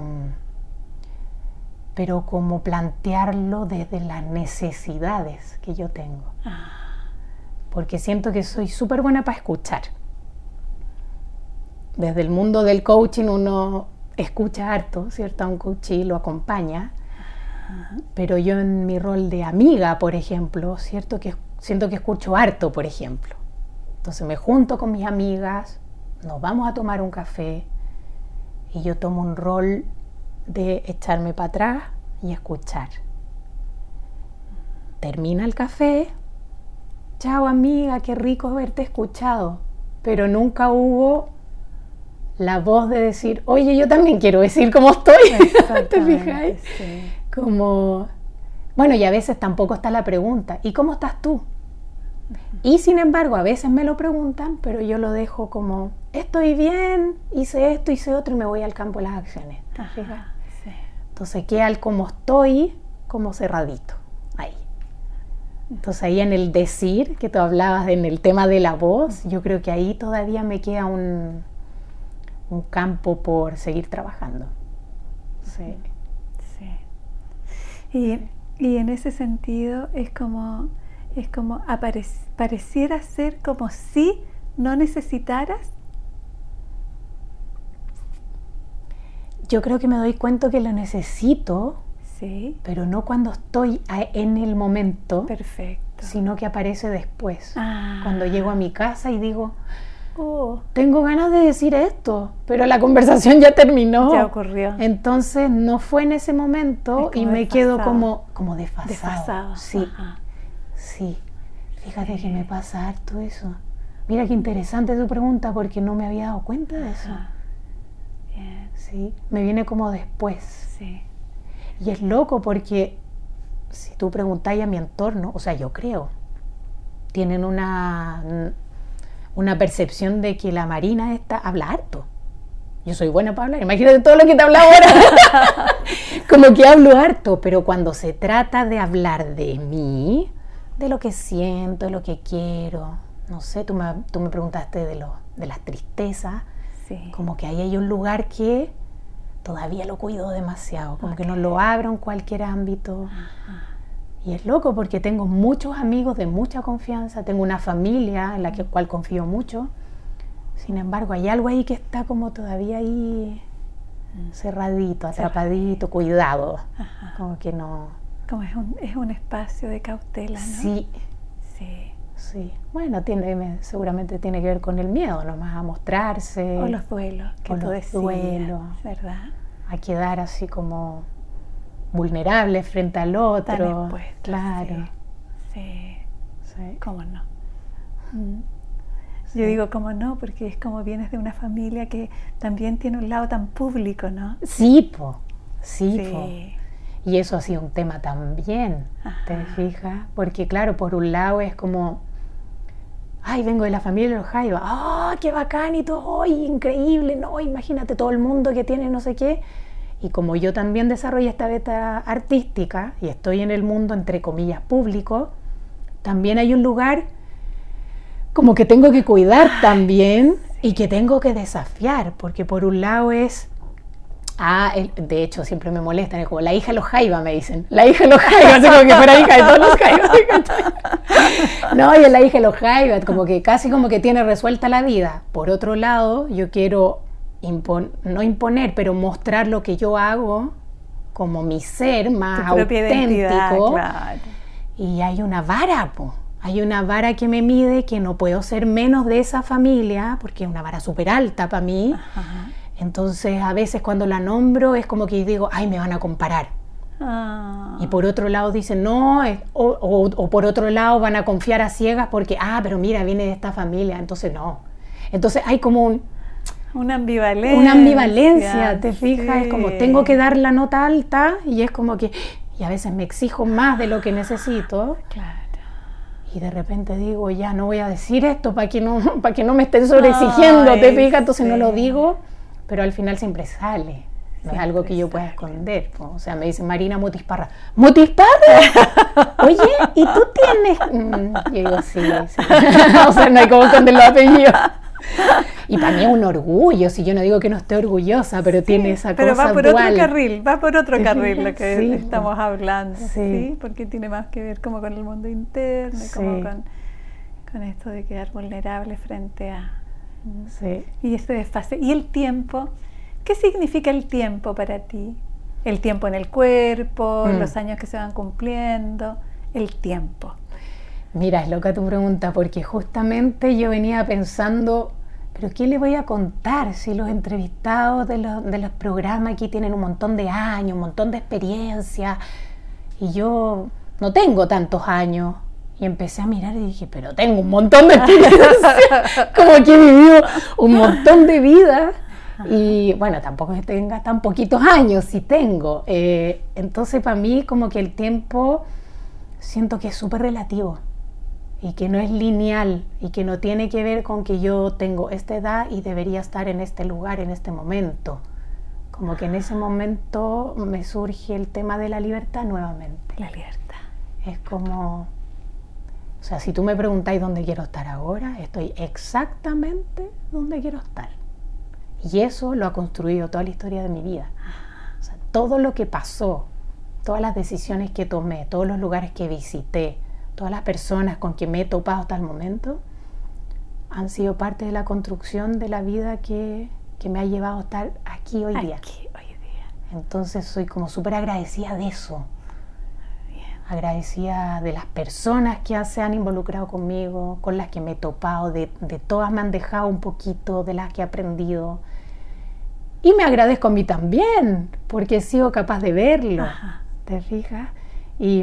pero como plantearlo desde las necesidades que yo tengo. Ah. Porque siento que soy súper buena para escuchar. Desde el mundo del coaching uno escucha harto, ¿cierto? A un coach y lo acompaña. Uh-huh. Pero yo en mi rol de amiga, por ejemplo, ¿cierto? Que siento que escucho harto, por ejemplo. Entonces me junto con mis amigas, nos vamos a tomar un café y yo tomo un rol de echarme para atrás y escuchar. Termina el café, chao amiga, qué rico haberte escuchado, pero nunca hubo la voz de decir, oye, yo también quiero decir cómo estoy. ¿Te fijáis? Sí. Como, bueno, y a veces tampoco está la pregunta, ¿y cómo estás tú? Y sin embargo, a veces me lo preguntan, pero yo lo dejo como, estoy bien, hice esto, hice otro y me voy al campo de las acciones. ¿Te fijas? Sí. Entonces queda el cómo estoy, como cerradito, ahí. Entonces ahí en el decir, que tú hablabas en el tema de la voz, yo creo que ahí todavía me queda un... un campo por seguir trabajando. Sí. Sí. Y, y en ese sentido es como, es como aparec- pareciera ser como si no necesitaras. Yo creo que me doy cuenta que lo necesito, sí. pero no cuando estoy a, en el momento, perfecto, sino que aparece después. Ah. Cuando llego a mi casa y digo, oh, tengo ganas de decir esto, pero la conversación ya terminó. Ya ocurrió. Entonces no fue en ese momento y me desfasado. quedo como, como desfasado. Desfasado. Sí, Ajá. sí. Fíjate sí. que me pasa harto eso. Mira qué interesante tu pregunta porque no me había dado cuenta de eso. Ajá. Bien. Sí, me viene como después. Sí. Y es loco porque si tú preguntáis a mi entorno, o sea, yo creo, tienen una... una percepción de que la Marina esta habla harto. Yo soy buena para hablar, imagínate todo lo que te hablo ahora. Como que hablo harto, pero cuando se trata de hablar de mí, de lo que siento, de lo que quiero, no sé, tú me, tú me preguntaste de, lo, de las tristezas, sí. como que ahí hay un lugar que todavía lo cuido demasiado, como okay. que no lo abro en cualquier ámbito. Ajá. Y es loco porque tengo muchos amigos de mucha confianza, tengo una familia en la que, cual confío mucho. Sin embargo, hay algo ahí que está como todavía ahí cerradito, atrapadito, cuidado. Ajá. Como que no... Como es un, es un espacio de cautela, ¿no? Sí. Sí. Sí. Bueno, tiene, seguramente tiene que ver con el miedo nomás a mostrarse. O los duelos, que o tú los decías, duelos. ¿verdad? A quedar así como... vulnerables frente al otro. Tan expuestos, claro. Sí. sí. sí. ¿Cómo no? Mm. Sí. Yo digo cómo no, porque es como vienes de una familia que también tiene un lado tan público, ¿no? Sí, po. Sí, sí. po. Y eso ha sido un tema también, Ajá. ¿te fijas? Porque claro, por un lado es como, ay, vengo de la familia de los Jaiba, ¡ah, oh, qué bacán! Y todo, ¡ay, increíble! No, imagínate todo el mundo que tiene no sé qué. Y como yo también desarrollé esta beta artística y estoy en el mundo, entre comillas, público, también hay un lugar como que tengo que cuidar también y que tengo que desafiar, porque por un lado es, ah, el, de hecho siempre me molestan, es como la hija de los Jaiba, me dicen, la hija de los Jaiba, así como que fuera hija de todos los Jaiba. No, y es la hija de los Jaiba, como que casi como que tiene resuelta la vida. Por otro lado, yo quiero... Impon, no imponer, pero mostrar lo que yo hago como mi ser más tu propia auténtico. Claro. Y hay una vara, po. Hay una vara que me mide, que no puedo ser menos de esa familia, porque es una vara súper alta para mí. Ajá. Entonces, a veces cuando la nombro es como que digo, ay, me van a comparar. Ah. Y por otro lado dicen, no, es, o, o, o por otro lado van a confiar a ciegas porque, ah, pero mira, viene de esta familia, entonces no. Entonces hay como un... Una ambivalencia. Una ambivalencia, ¿te fijas? Sí. Es como, tengo que dar la nota alta y es como que... Y a veces me exijo más de lo que necesito. Claro. Y de repente digo, ya no voy a decir esto para que no, para que no me estén sobreexigiendo, Ay, ¿te fijas? Entonces sí. no lo digo, pero al final siempre sale. No es algo que yo pueda sale. esconder. Po. O sea, me dicen Marina Motisparra. ¿Motisparra? Oye, ¿y tú tienes...? Mm, yo digo, sí, sí. O sea, no hay como esconder los apellidos. Y para mí es un orgullo, si yo no digo que no esté orgullosa, pero sí, tiene esa pero cosa va por dual. otro carril, va por otro carril lo que sí, estamos hablando, sí. sí, porque tiene más que ver como con el mundo interno, sí. como con, con esto de quedar vulnerable frente a... Sí. Y este desfase. ¿Y el tiempo? ¿Qué significa el tiempo para ti? El tiempo en el cuerpo, mm. los años que se van cumpliendo, el tiempo. Mira, es loca tu pregunta, porque justamente yo venía pensando, ¿pero qué le voy a contar si los entrevistados de los, de los programas aquí tienen un montón de años, un montón de experiencia, y yo no tengo tantos años? Y empecé a mirar y dije, pero tengo un montón de experiencia, como que he vivido un montón de vida. Y bueno, tampoco es que tenga tan poquitos años, sí tengo. Eh, entonces para mí como que el tiempo siento que es súper relativo. Y que no es lineal y que no tiene que ver con que yo tengo esta edad y debería estar en este lugar, en este momento. Como que en ese momento me surge el tema de la libertad nuevamente. La libertad. Es como... O sea, si tú me preguntáis dónde quiero estar ahora, estoy exactamente donde quiero estar. Y eso lo ha construido toda la historia de mi vida. O sea, todo lo que pasó, todas las decisiones que tomé, todos los lugares que visité, todas las personas con que me he topado hasta el momento han sido parte de la construcción de la vida que, que me ha llevado a estar aquí hoy día. Aquí, hoy día. Entonces soy como súper agradecida de eso. Bien. Agradecida de las personas que se han involucrado conmigo, con las que me he topado, de, de todas me han dejado un poquito, de las que he aprendido. Y me agradezco a mí también, porque he sido capaz de verlo. Ajá. ¿Te fijas? Y...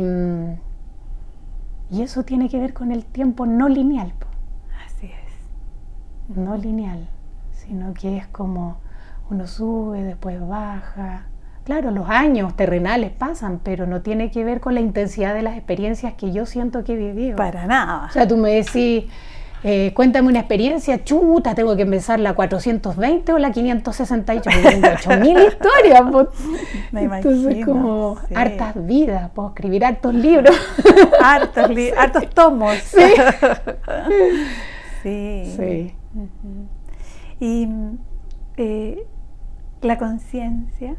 Y eso tiene que ver con el tiempo no lineal. Así es. No lineal, sino que es como uno sube, después baja. Claro, los años terrenales pasan, pero no tiene que ver con la intensidad de las experiencias que yo siento que he vivido. Para nada. O sea, tú me decís, eh, cuéntame una experiencia, chuta, tengo que empezar la cuatrocientos veinte o la quinientos sesenta y ocho, ocho mil historias. Pues. Me imagino. Entonces, como sí. hartas vidas, puedo escribir hartos libros. hartos, li hartos tomos. Sí. sí. sí. Uh-huh. Y eh, la conciencia.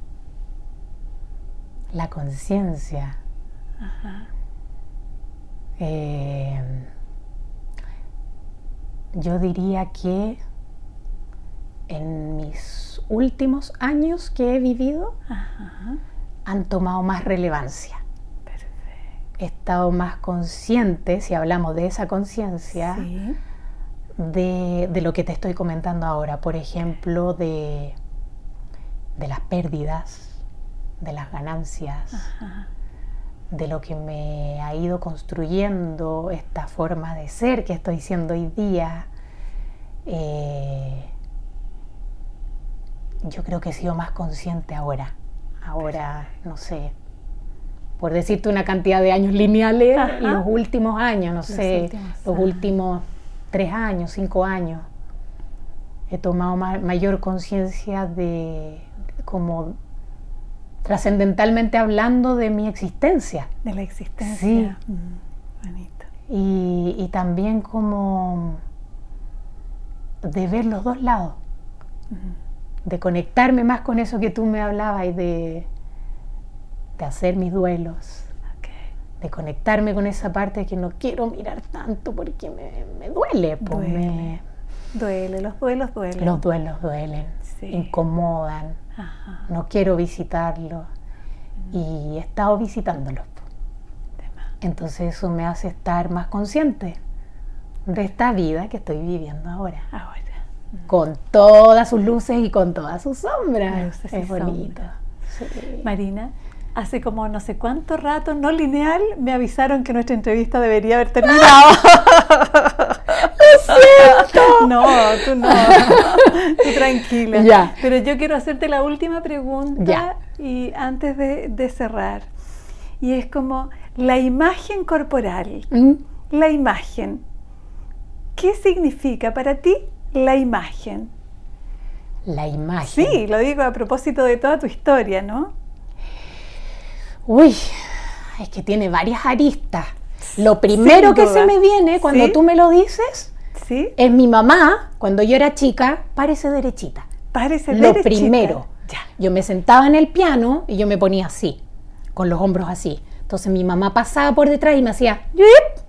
La conciencia. Ajá. Eh, yo diría que en mis últimos años que he vivido, Ajá. han tomado más relevancia. Perfecto. He estado más consciente, si hablamos de esa conciencia, sí. de, de lo que te estoy comentando ahora. Por ejemplo, de, de las pérdidas, de las ganancias, Ajá. de lo que me ha ido construyendo esta forma de ser que estoy siendo hoy día. Eh, yo creo que he sido más consciente ahora. Ahora, no sé, por decirte una cantidad de años lineales, Ajá. los últimos años, no los sé, últimos los años. últimos tres años, cinco años, he tomado ma- mayor conciencia de, de como trascendentalmente hablando, de mi existencia. De la existencia. Sí. Mm, bonito. Y, y también como de ver los dos lados. Uh-huh. De conectarme más con eso que tú me hablabas y de, de hacer mis duelos. Okay. De conectarme con esa parte que no quiero mirar tanto porque me, me duele. Pues Duele. Me, Duele, los duelos duelen. los duelos duelen, Sí. incomodan. Ajá. No quiero visitarlo. y he estado visitándolos. Entonces eso me hace estar más consciente de esta vida que estoy viviendo ahora. Ahora. Con todas sus luces y con todas sus sombras. Luces es y bonito. Sí. Marina, hace como no sé cuánto rato, no lineal, me avisaron que nuestra entrevista debería haber terminado. ¡Lo siento! No, tú no. Tú tranquila. Ya. Pero yo quiero hacerte la última pregunta Ya. y antes de, de cerrar. Y es como la imagen corporal. ¿Mm? La imagen. ¿Qué significa para ti la imagen? La imagen. Sí, lo digo a propósito de toda tu historia, ¿no? Uy, es que tiene varias aristas. Lo primero Sin que duda. se me viene cuando ¿Sí? tú me lo dices Sí, es mi mamá, cuando yo era chica, parece derechita. parece Lo derechita. primero. Ya. Yo me sentaba en el piano y yo me ponía así, con los hombros así. Entonces mi mamá pasaba por detrás y me hacía ¡yuip!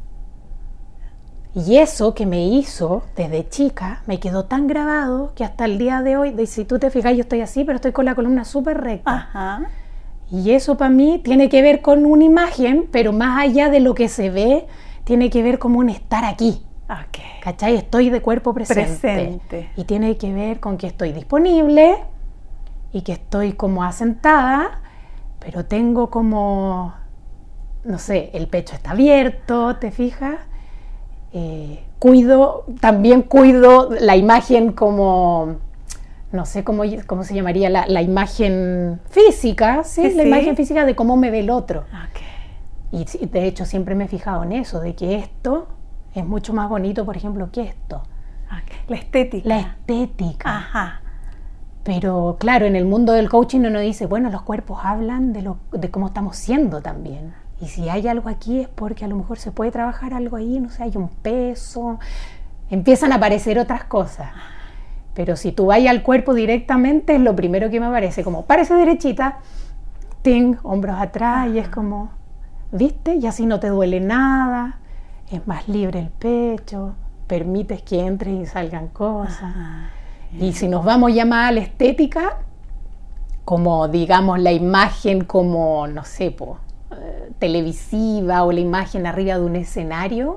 Y eso que me hizo desde chica me quedó tan grabado que hasta el día de hoy, de, si tú te fijas, yo estoy así, pero estoy con la columna súper recta. Ajá. Y eso para mí tiene que ver con una imagen, pero más allá de lo que se ve, tiene que ver como un estar aquí. Ok. ¿Cachai? Estoy de cuerpo presente. Presente. Y tiene que ver con que estoy disponible y que estoy como asentada, pero tengo como, no sé, el pecho está abierto, ¿te fijas? Eh, cuido, también cuido la imagen como, no sé cómo, cómo se llamaría, la, la imagen física, ¿sí? Sí, La sí. imagen física de cómo me ve el otro. Ok. Y sí, de hecho siempre me he fijado en eso, de que esto es mucho más bonito, por ejemplo, que esto. Ok. La estética. La estética. Ajá. Pero claro, en el mundo del coaching uno dice, bueno, los cuerpos hablan de, lo, de cómo estamos siendo también. Y si hay algo aquí es porque a lo mejor se puede trabajar algo ahí, no sé, hay un peso, empiezan a aparecer otras cosas. Pero si tú vas al cuerpo directamente, es lo primero que me aparece, como parece derechita, ting, hombros atrás, y es como, ¿viste? Y así no te duele nada, es más libre el pecho, permites que entren y salgan cosas. Ajá. Y si nos vamos ya más a la estética, como digamos la imagen como, no sé, po, eh, televisiva o la imagen arriba de un escenario,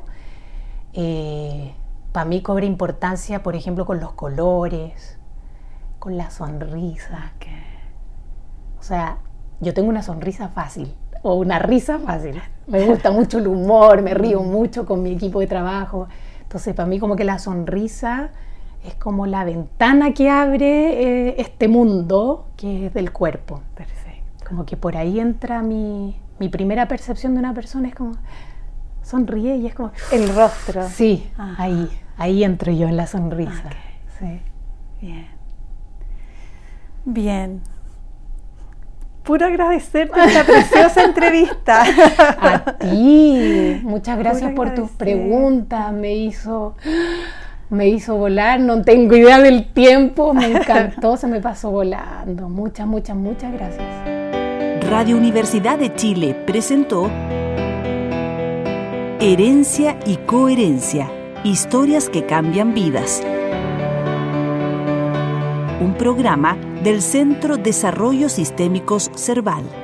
eh, para mí cobra importancia, por ejemplo, con los colores, con la sonrisa. Okay. O sea, yo tengo una sonrisa fácil, o una risa fácil. Me gusta mucho el humor, me río mucho con mi equipo de trabajo. Entonces, para mí como que la sonrisa es como la ventana que abre eh, este mundo que es del cuerpo. Perfecto. Como que por ahí entra mi, mi primera percepción de una persona, es como, sonríe y es como... El rostro. Sí, Ajá. ahí, ahí entro yo en la sonrisa. Okay. Sí. Bien. Bien. Puro agradecerte esta preciosa entrevista. A ti, muchas gracias Puro por tus agradecer. preguntas, me hizo, me hizo volar, no tengo idea del tiempo, me encantó, se me pasó volando. Muchas, muchas, muchas gracias. Radio Universidad de Chile presentó Herencia y Coherencia, historias que cambian vidas. Un programa del Centro Desarrollos Sistémicos Cerval.